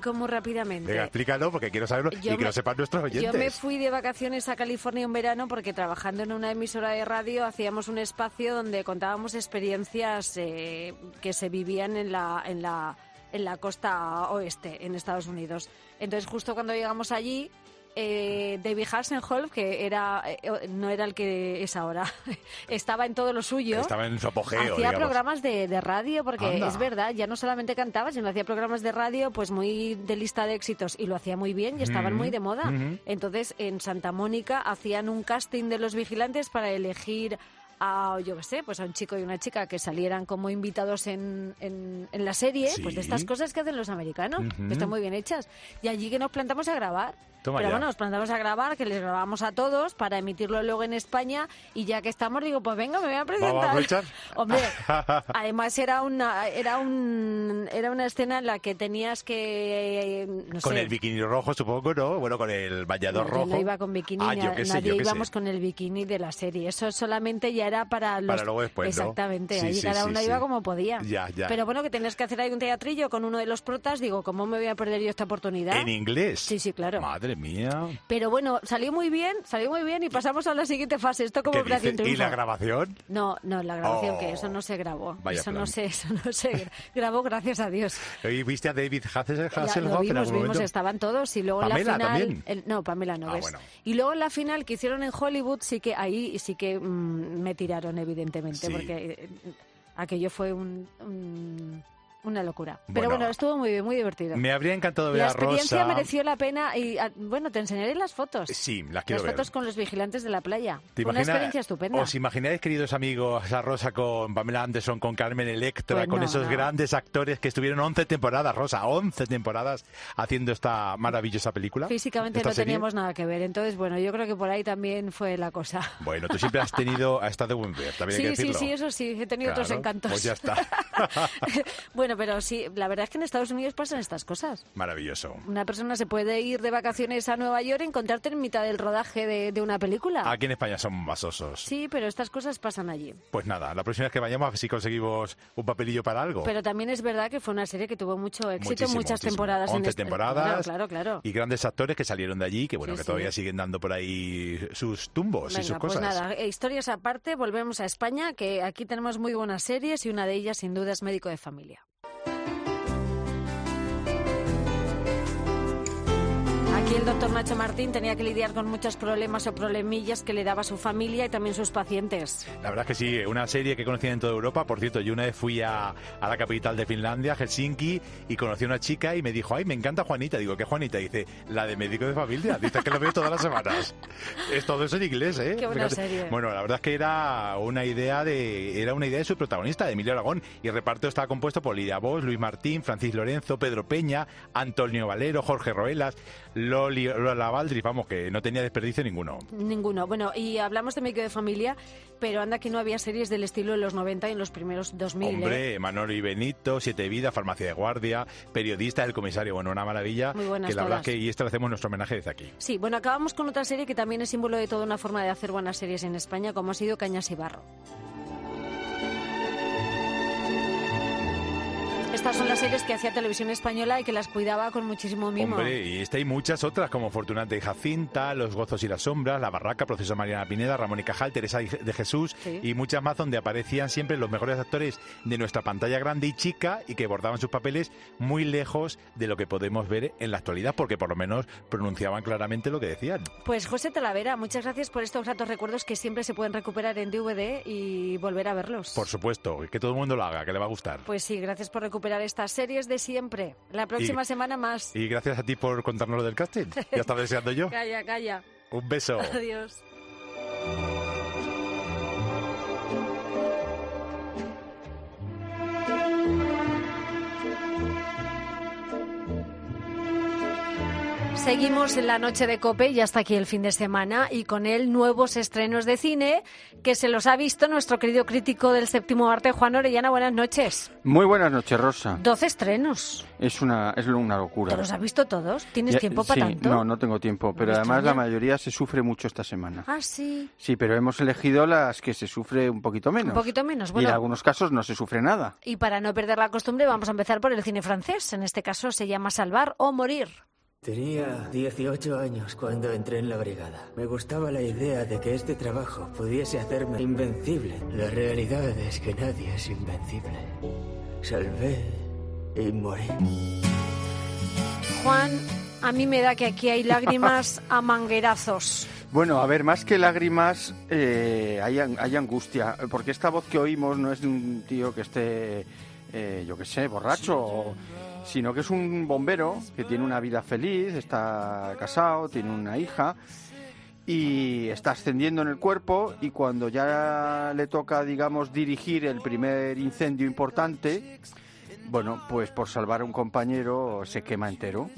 explico muy rápidamente. Venga, explícalo porque quiero saberlo y que lo sepan nuestros oyentes. Yo me fui de vacaciones a California un verano porque trabajando en una emisora de radio hacíamos un espacio donde contábamos experiencias que se vivían en la costa oeste, en Estados Unidos. Entonces, justo cuando llegamos allí, David Hasselhoff, que no era el que es ahora, estaba en todo lo suyo. Estaba en su apogeo, hacía digamos. programas de radio, porque Anda. es verdad, ya no solamente cantaba, sino hacía programas de radio pues muy de lista de éxitos y lo hacía muy bien y estaban muy de moda. Entonces, en Santa Mónica hacían un casting de los vigilantes para elegir a, yo qué sé, pues a un chico y una chica que salieran como invitados en la serie, Sí. pues de estas cosas que hacen los americanos, que están muy bien hechas. Y allí que nos plantamos a grabar. Toma Pero ya. bueno, nos plantamos a grabar, que les grabamos a todos para emitirlo luego en España y ya que estamos, digo, pues venga, me voy a presentar. ¿Vamos a aprovechar? Hombre, además era una escena en la que tenías que, no Con sé, el bikini rojo, supongo, ¿no? Bueno, con el bañador yo rojo. no iba con bikini, Yo qué sé, nadie yo qué sé. íbamos con el bikini de la serie. Eso solamente ya era para los... Para luego después, ¿no? Exactamente, Sí, ahí sí, cada sí, uno sí. iba como podía. Ya. Pero bueno, que tenías que hacer ahí un teatrillo con uno de los protas, digo, ¿cómo me voy a perder yo esta oportunidad? ¿En inglés? Sí, claro. Madre mía. Pero bueno, salió muy bien y pasamos a la siguiente fase. Esto como ¿Qué Operación dices? ¿Y Triunfo. la grabación? No, la grabación Oh. que eso no se grabó. Vaya Eso plan. no se grabó, gracias a Dios. ¿Y viste a David Ya, Hasselhoff lo en algún vimos, momento? estaban todos y luego ¿Pamela en la final... también? No, Pamela no, Ah, ¿ves? bueno. Y luego en la final que hicieron en Hollywood sí que ahí sí que me tiraron evidentemente Sí. porque aquello fue una locura. Pero Bueno, bueno, estuvo muy bien, muy divertido. Me habría encantado ver La a experiencia Rosa. mereció la pena y bueno, te enseñaré las fotos. Sí, las quiero Las ver. fotos con los vigilantes de la playa. ¿Te Fue una imaginas- experiencia estupenda. ¿Os imagináis, queridos amigos, a Rosa con Pamela Anderson, con Carmen Electra, Pues con no, esos no. grandes actores que estuvieron 11 temporadas, Rosa, 11 temporadas haciendo esta maravillosa película? Físicamente esta no serie? teníamos nada que ver, entonces bueno, yo creo que por ahí también fue la cosa. Bueno, tú siempre has estado de buen ver, también hay que Sí, decirlo. sí, eso sí, he tenido otros Claro, encantos. Pues ya está. Bueno, pero sí, la verdad es que en Estados Unidos pasan estas cosas. Maravilloso. Una persona se puede ir de vacaciones a Nueva York y encontrarte en mitad del rodaje de una película. Aquí en España son masosos. Sí, pero estas cosas pasan allí. Pues nada, la próxima vez que vayamos a ver si conseguimos un papelillo para algo. Pero también es verdad que fue una serie que tuvo mucho éxito, Muchísimo, muchas muchísimo. temporadas. 11 temporadas. Claro. Y grandes actores que salieron de allí, que bueno, Sí, que sí. todavía siguen dando por ahí sus tumbos y Venga, sus pues cosas. nada, historias aparte, volvemos a España, que aquí tenemos muy buenas series y una de ellas sin duda es Médico de Familia. Aquí el doctor Nacho Martín tenía que lidiar con muchos problemas o problemillas que le daba su familia y también sus pacientes. La verdad es que sí, una serie que conocían en toda Europa. Por cierto, yo una vez fui a la capital de Finlandia, Helsinki, y conocí a una chica y me dijo, ay, me encanta Juanita. Digo, ¿qué Juanita? Dice, la de Médico de Familia. Dice que lo veo todas las semanas. Es todo eso en inglés, ¿eh? Qué buena Fíjate. serie. Bueno, la verdad es que era una idea de su protagonista, de Emilio Aragón, y el reparto estaba compuesto por Lidia Bosch, Luis Martín, Francis Lorenzo, Pedro Peña, Antonio Valero, Jorge Roelas, Lola Baldry, vamos, que no tenía desperdicio ninguno. Ninguno. Bueno, y hablamos de Médico de Familia, pero anda que no había series del estilo en los 90 y en los primeros 2000. Hombre, Manolo y Benito, Siete Vidas, Farmacia de Guardia, Periodista, El Comisario, bueno, una maravilla. Muy buenas que la verdad todas. es que y esto le hacemos nuestro homenaje desde aquí. Sí, bueno, acabamos con otra serie que también es símbolo de toda una forma de hacer buenas series en España, como ha sido Cañas y Barro. Estas son las series que hacía Televisión Española y que las cuidaba con muchísimo mimo. Hombre, y esta y muchas otras, como Fortunata y Jacinta, Los Gozos y las Sombras, La Barraca, Proceso Mariana Pineda, Ramón y Cajal, Teresa de Jesús, Sí. y muchas más donde aparecían siempre los mejores actores de nuestra pantalla grande y chica y que bordaban sus papeles muy lejos de lo que podemos ver en la actualidad, porque por lo menos pronunciaban claramente lo que decían. Pues José Talavera, muchas gracias por estos gratos recuerdos que siempre se pueden recuperar en DVD y volver a verlos. Por supuesto, que todo el mundo lo haga, que le va a gustar. Pues sí, gracias por recuperar estas series de siempre. La próxima Y- semana más. Y gracias a ti por contarnos lo del casting. Ya estaba deseando yo. Calla, calla. Un beso. Adiós. Seguimos en la noche de COPE y hasta aquí el fin de semana y con él nuevos estrenos de cine que se los ha visto nuestro querido crítico del séptimo arte, Juan Orellana. Buenas noches. Muy buenas noches, Rosa. 12 estrenos. Es una locura. ¿Te los has visto todos? ¿Tienes tiempo para tanto? No tengo tiempo, pero además la mayoría se sufre mucho esta semana. Ah, sí. Sí, pero hemos elegido las que se sufre un poquito menos. Un poquito menos, Y bueno. en algunos casos no se sufre nada. Y para no perder la costumbre vamos a empezar por el cine francés. En este caso se llama Salvar o Morir. Tenía 18 años cuando entré en la brigada. Me gustaba la idea de que este trabajo pudiese hacerme invencible. La realidad es que nadie es invencible. Salvé y morí. Juan, a mí me da que aquí hay lágrimas a manguerazos. Bueno, a ver, más que lágrimas, hay angustia, porque esta voz que oímos no es de un tío que esté, yo qué sé, borracho, sino que es un bombero que tiene una vida feliz, está casado, tiene una hija y está ascendiendo en el cuerpo, y cuando ya le toca, digamos, dirigir el primer incendio importante, bueno, pues por salvar a un compañero se quema entero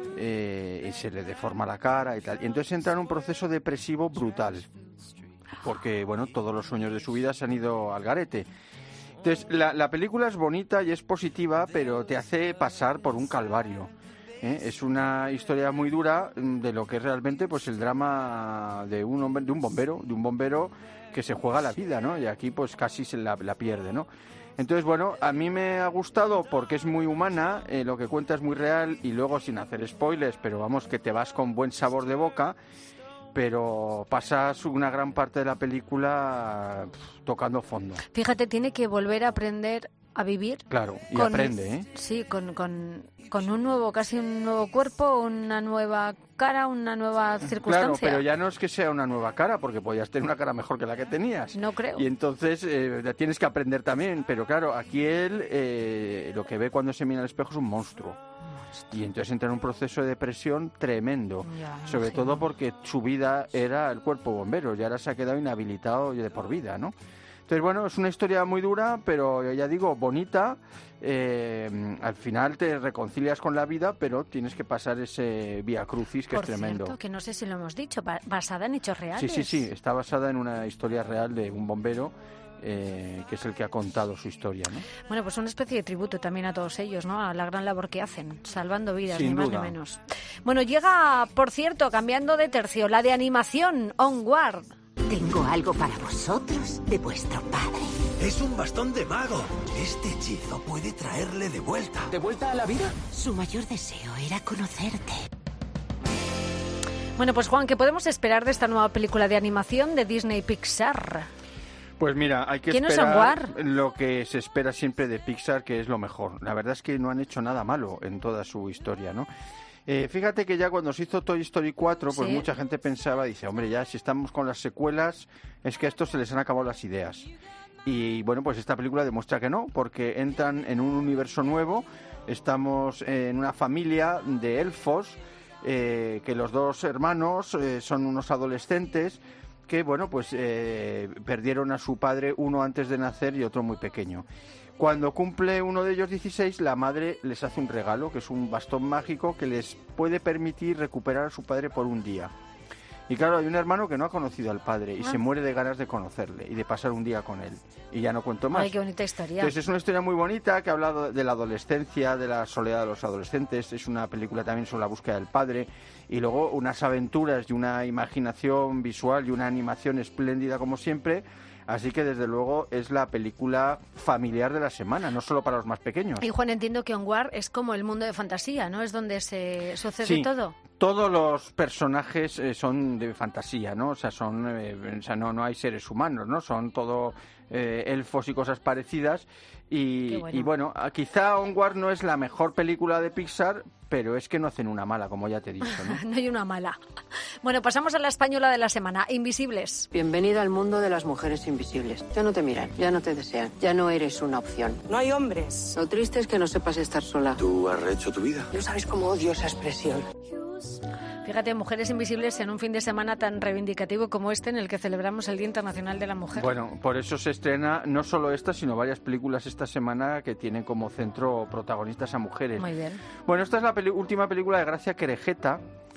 y se le deforma la cara y tal. Y entonces entra en un proceso depresivo brutal, porque, bueno, todos los sueños de su vida se han ido al garete. Entonces, la película es bonita y es positiva, pero te hace pasar por un calvario. Es una historia muy dura de lo que es realmente, pues, el drama de un bombero que se juega la vida, ¿no? Y aquí, pues, casi se la pierde, ¿no? Entonces, bueno, a mí me ha gustado porque es muy humana, lo que cuenta es muy real, y luego, sin hacer spoilers, pero vamos, que te vas con buen sabor de boca, pero pasas una gran parte de la película tocando fondo. Fíjate, tiene que volver a aprender a vivir. Claro, y aprende, ¿eh? Sí, con un nuevo, casi un nuevo cuerpo, una nueva cara, una nueva circunstancia. Claro, pero ya no es que sea una nueva cara, porque podías tener una cara mejor que la que tenías. No creo. Y entonces tienes que aprender también, pero claro, aquí él lo que ve cuando se mira al espejo es un monstruo. Y entonces entra en un proceso de depresión tremendo, sobre todo porque su vida era el cuerpo bombero y ahora se ha quedado inhabilitado de por vida, ¿no? Entonces, bueno, es una historia muy dura, pero ya digo, bonita. Al final te reconcilias con la vida, pero tienes que pasar ese vía crucis que por es tremendo. Cierto, que no sé si lo hemos dicho, basada en hechos reales. Sí, está basada en una historia real de un bombero que es el que ha contado su historia, ¿no? Bueno, pues una especie de tributo también a todos ellos, ¿no? A la gran labor que hacen, salvando vidas, Sin ni más duda. ni menos. Bueno, llega, por cierto, cambiando de tercio, la de animación, Onward. Tengo algo para vosotros de vuestro padre. Es un bastón de mago. Este hechizo puede traerle de vuelta. ¿De vuelta a la vida? Su mayor deseo era conocerte. Bueno, pues Juan, ¿qué podemos esperar de esta nueva película de animación de Disney Pixar? Pues mira, hay que ¿Quién es esperar Onward? lo que se espera siempre de Pixar, que es lo mejor. La verdad es que no han hecho nada malo en toda su historia, ¿no? Fíjate que ya cuando se hizo Toy Story 4, pues Sí. mucha gente pensaba, dice, hombre, ya si estamos con las secuelas, es que a estos se les han acabado las ideas. Y bueno, pues esta película demuestra que no, porque entran en un universo nuevo, estamos en una familia de elfos, que los dos hermanos son unos adolescentes que, bueno, pues perdieron a su padre, uno antes de nacer y otro muy pequeño. Cuando cumple uno de ellos 16, la madre les hace un regalo, que es un bastón mágico que les puede permitir recuperar a su padre por un día. Y claro, hay un hermano que no ha conocido al padre y se muere de ganas de conocerle y de pasar un día con él. Y ya no cuento más. Ay, qué bonita historia. Entonces es una historia muy bonita que habla de la adolescencia, de la soledad de los adolescentes. Es una película también sobre la búsqueda del padre. Y luego unas aventuras y una imaginación visual y una animación espléndida como siempre. Así que desde luego es la película familiar de la semana, no solo para los más pequeños. Y Juan, entiendo que Onward es como el mundo de fantasía, ¿no? Es donde se sucede Sí, todo. todos los personajes son de fantasía, ¿no? O sea, no hay seres humanos, ¿no? Son todo elfos y cosas parecidas. Y bueno, quizá Onward no es la mejor película de Pixar, pero es que no hacen una mala, como ya te he dicho, ¿no? No hay una mala. Bueno, pasamos a la española de la semana, Invisibles. Bienvenida al mundo de las mujeres invisibles. Ya no te miran, ya no te desean, ya no eres una opción. No hay hombres. Lo triste es que no sepas estar sola. ¿Tú has rehecho tu vida? No sabes cómo odio esa expresión. Fíjate, Mujeres Invisibles en un fin de semana tan reivindicativo como este en el que celebramos el Día Internacional de la Mujer. Bueno, por eso se estrena no solo esta, sino varias películas esta semana que tienen como centro protagonistas a mujeres. Muy bien. Bueno, esta es la última película de Gracia Querejeta,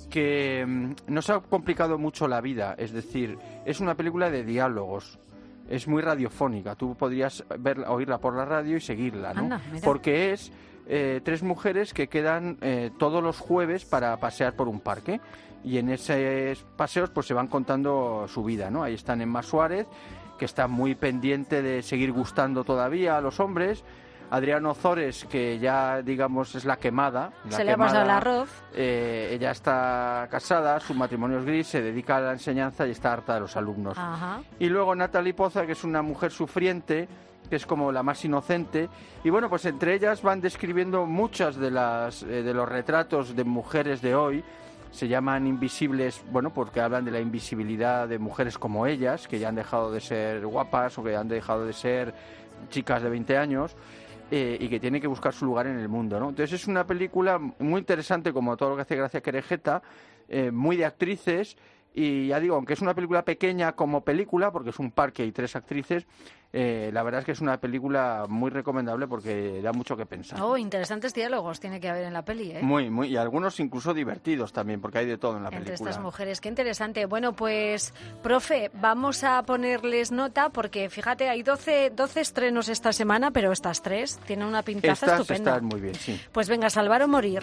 que no se ha complicado mucho la vida, es decir, es una película de diálogos. Es muy radiofónica, tú podrías oírla por la radio y seguirla, ¿no? Anda, mira. Porque es 3 mujeres que quedan todos los jueves para pasear por un parque, y en esos paseos pues se van contando su vida, ¿no? Ahí están Emma Suárez, que está muy pendiente de seguir gustando todavía a los hombres. Adriana Ozores, que ya, digamos, es la quemada. Se le ha pasado el arroz. Ella está casada, su matrimonio es gris, se dedica a la enseñanza y está harta de los alumnos. Ajá. Y luego Natalie Poza, que es una mujer sufriente, que es como la más inocente. Y bueno, pues entre ellas van describiendo muchas de los retratos de mujeres de hoy. Se llaman invisibles, bueno, porque hablan de la invisibilidad de mujeres como ellas, que ya han dejado de ser guapas o que han dejado de ser chicas de 20 años. Y que tiene que buscar su lugar en el mundo, ¿no? Entonces es una película muy interesante, como todo lo que hace Gracia Querejeta, muy de actrices, y ya digo, aunque es una película pequeña como película, porque es un parque y 3 actrices, la verdad es que es una película muy recomendable porque da mucho que pensar. Oh, interesantes diálogos tiene que haber en la peli, ¿eh? Muy, y algunos incluso divertidos también, porque hay de todo en la película. Entre estas mujeres, qué interesante. Bueno, pues, profe, vamos a ponerles nota porque, fíjate, hay 12 estrenos esta semana, pero estas 3 tienen una pintaza estupenda. Están muy bien, sí. Pues venga, Salvar o Morir.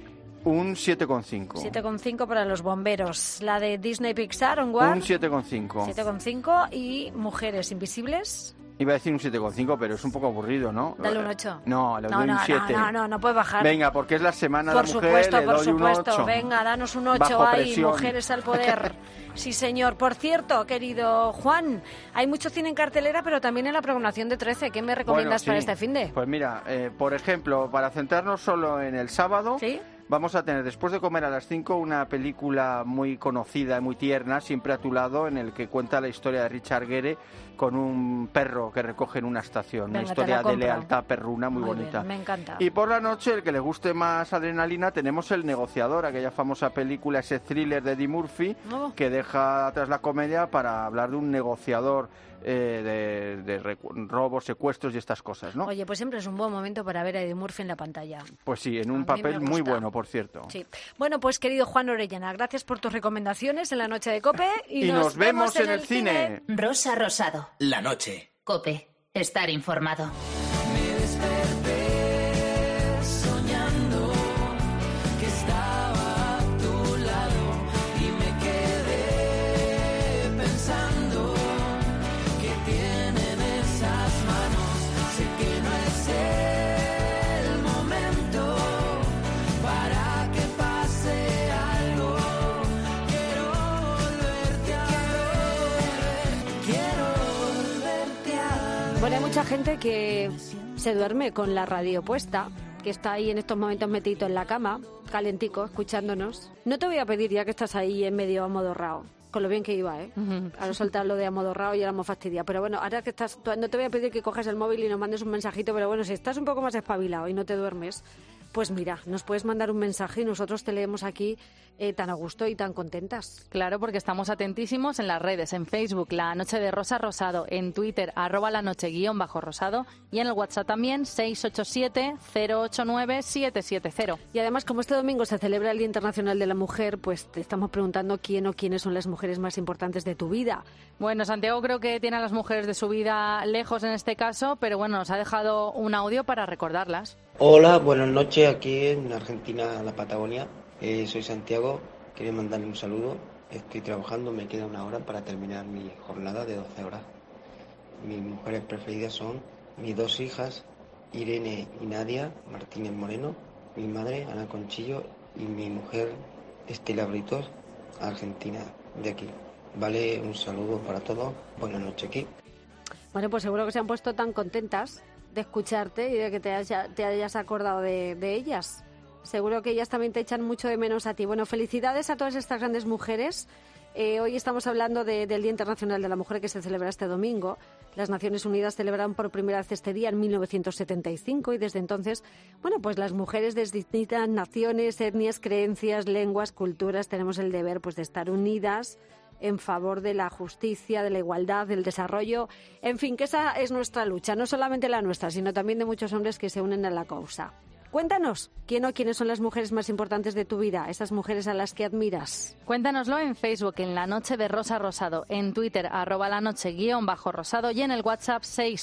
Un 7,5. 7,5 para Los Bomberos. La de Disney Pixar, Onward. Un 7,5. 7,5 y Mujeres Invisibles. Iba a decir un 7,5, pero es un poco aburrido, ¿no? Dale un 8. No, le doy un 7. No puede bajar. Venga, porque es la semana de la mujer, supuesto, le doy un 8. Venga, danos un 8 Bajo ahí, presión. Mujeres al poder. Sí, señor. Por cierto, querido Juan, hay mucho cine en cartelera, pero también en la programación de 13. ¿Qué me recomiendas para este finde? Pues mira, por ejemplo, para centrarnos solo en el sábado... ¿Sí? Vamos a tener después de comer a las 5 una película muy conocida, muy tierna, Siempre a tu lado, en el que cuenta la historia de Richard Gere con un perro que recoge en una estación. Venga, una historia de lealtad perruna muy bonita. Bien, me encanta. Y por la noche, el que le guste más adrenalina, tenemos El Negociador, aquella famosa película, ese thriller de Eddie Murphy, que deja atrás la comedia para hablar de un negociador de robos, secuestros y estas cosas, ¿no? Oye, pues siempre es un buen momento para ver a Eddie Murphy en la pantalla. Pues sí, en un papel muy bueno, por cierto. Sí. Bueno, pues querido Juan Orellana, gracias por tus recomendaciones en la noche de COPE y nos vemos en el cine. Rosa Rosado. La noche. COPE. Estar informado. Me desperté soñando que estaba a tu lado y me quedé pensando que tienen esas manos. Sé que no es el momento para que pase algo. Quiero volverte a ver, quiero volverte a ver. Bueno, hay mucha gente que se duerme con la radio puesta, que está ahí en estos momentos metido en la cama, calentico, escuchándonos. No te voy a pedir, ya que estás ahí en medio amodorrao, con lo bien que iba, ¿eh? Ahora soltar lo de amodorrao y ahora me fastidia. Pero bueno, ahora que estás, no te voy a pedir que cojas el móvil y nos mandes un mensajito, pero bueno, si estás un poco más espabilado y no te duermes, pues mira, nos puedes mandar un mensaje y nosotros te leemos aquí tan a gusto y tan contentas. Claro, porque estamos atentísimos en las redes, en Facebook, La Noche de Rosa Rosado, en Twitter, @lanoche_rosado, y en el WhatsApp también, 687-089-770. Y además, como este domingo se celebra el Día Internacional de la Mujer, pues te estamos preguntando quién o quiénes son las mujeres más importantes de tu vida. Bueno, Santiago creo que tiene a las mujeres de su vida lejos en este caso, pero bueno, nos ha dejado un audio para recordarlas. Hola, buenas noches, aquí en Argentina, la Patagonia. Soy Santiago, quería mandarle un saludo. Estoy trabajando, me queda 1 hora para terminar mi jornada de 12 horas. Mis mujeres preferidas son mis 2 hijas, Irene y Nadia Martínez Moreno, mi madre, Ana Conchillo, y mi mujer, Estela Britos, argentina, de aquí. Vale, un saludo para todos, buenas noches aquí. Bueno, pues seguro que se han puesto tan contentas de escucharte y de que te hayas acordado de ellas. Seguro que ellas también te echan mucho de menos a ti. Bueno, felicidades a todas estas grandes mujeres. Hoy estamos hablando del Día Internacional de la Mujer, que se celebra este domingo. Las Naciones Unidas celebraron por primera vez este día en 1975 y desde entonces, bueno, pues las mujeres de distintas naciones, etnias, creencias, lenguas, culturas, tenemos el deber pues de estar unidas en favor de la justicia, de la igualdad, del desarrollo. En fin, que esa es nuestra lucha, no solamente la nuestra, sino también de muchos hombres que se unen a la causa. Cuéntanos, ¿quién o quiénes son las mujeres más importantes de tu vida? Esas mujeres a las que admiras. Cuéntanoslo en Facebook, en La Noche de Rosa Rosado, en Twitter, @lanoche_rosado y en el WhatsApp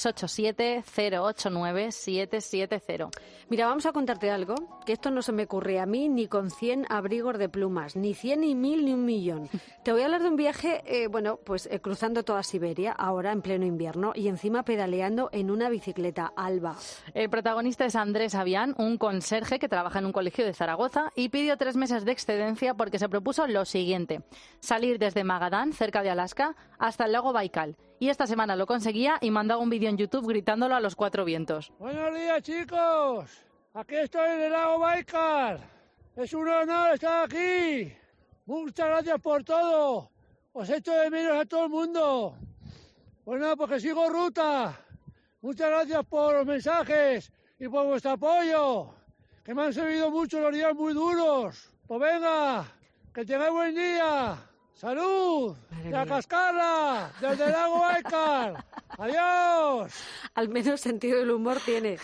687-089-770. Mira, vamos a contarte algo, que esto no se me ocurre a mí ni con 100 abrigos de plumas, ni 100, ni 1000, ni 1.000.000. Te voy a hablar de un viaje, cruzando toda Siberia, ahora en pleno invierno, y encima pedaleando en una bicicleta, Alba. El protagonista es Andrés Avián, un conserje que trabaja en un colegio de Zaragoza y pidió 3 meses de excedencia porque se propuso lo siguiente: salir desde Magadán, cerca de Alaska, hasta el lago Baikal. Y esta semana lo conseguía y mandaba un vídeo en YouTube gritándolo a los 4 vientos. Buenos días, chicos. Aquí estoy en el lago Baikal. Es un honor estar aquí. Muchas gracias por todo. Os echo de menos a todo el mundo. Bueno, porque sigo ruta. Muchas gracias por los mensajes y por vuestro apoyo, que me han servido mucho los días muy duros. Pues venga, que tengáis buen día. ¡Salud! ¡Y a cascarla! ¡Desde el lago Baikal! ¡Adiós! Al menos sentido del humor tiene.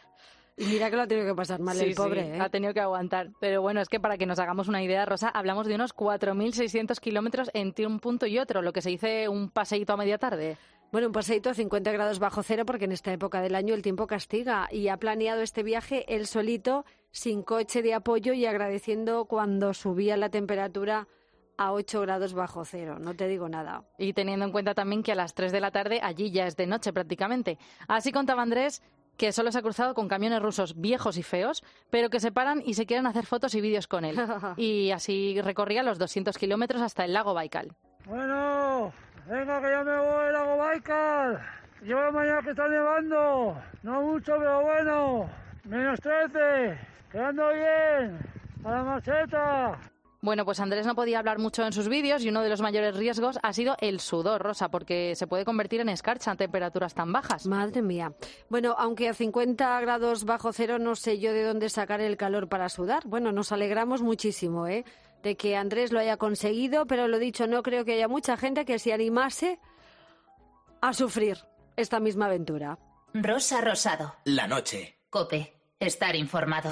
Y mira que lo ha tenido que pasar mal el pobre, sí, ¿eh? Ha tenido que aguantar. Pero bueno, es que para que nos hagamos una idea, Rosa, hablamos de unos 4.600 kilómetros entre un punto y otro, lo que se dice un paseíto a media tarde. Bueno, un paseíto a 50 grados bajo cero, porque en esta época del año el tiempo castiga, y ha planeado este viaje él solito, sin coche de apoyo y agradeciendo cuando subía la temperatura a 8 grados bajo cero. No te digo nada. Y teniendo en cuenta también que a las 3 de la tarde allí ya es de noche prácticamente. Así contaba Andrés, que solo se ha cruzado con camiones rusos viejos y feos, pero que se paran y se quieren hacer fotos y vídeos con él. Y así recorría los 200 kilómetros hasta el lago Baikal. Bueno, venga que ya me voy al lago Baikal. Llevo mañana que está nevando. No mucho, pero bueno. -13. Quedando bien. A la macheta. Bueno, pues Andrés no podía hablar mucho en sus vídeos y uno de los mayores riesgos ha sido el sudor, Rosa, porque se puede convertir en escarcha a temperaturas tan bajas. Madre mía. Bueno, aunque a 50 grados bajo cero no sé yo de dónde sacar el calor para sudar. Bueno, nos alegramos muchísimo, de que Andrés lo haya conseguido, pero lo dicho, no creo que haya mucha gente que se animase a sufrir esta misma aventura. Rosa Rosado. La noche. COPE. Estar informado.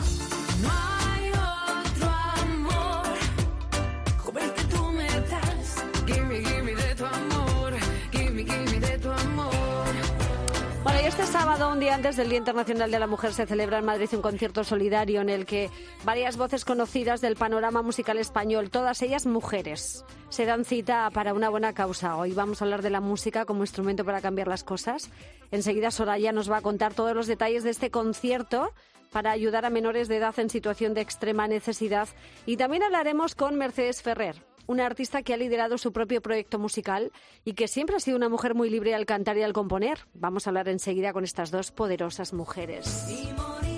Bueno, y este sábado, un día antes del Día Internacional de la Mujer, se celebra en Madrid un concierto solidario en el que varias voces conocidas del panorama musical español, todas ellas mujeres, se dan cita para una buena causa. Hoy vamos a hablar de la música como instrumento para cambiar las cosas. Enseguida Soraya nos va a contar todos los detalles de este concierto para ayudar a menores de edad en situación de extrema necesidad. Y también hablaremos con Mercedes Ferrer, una artista que ha liderado su propio proyecto musical y que siempre ha sido una mujer muy libre al cantar y al componer. Vamos a hablar enseguida con estas dos poderosas mujeres.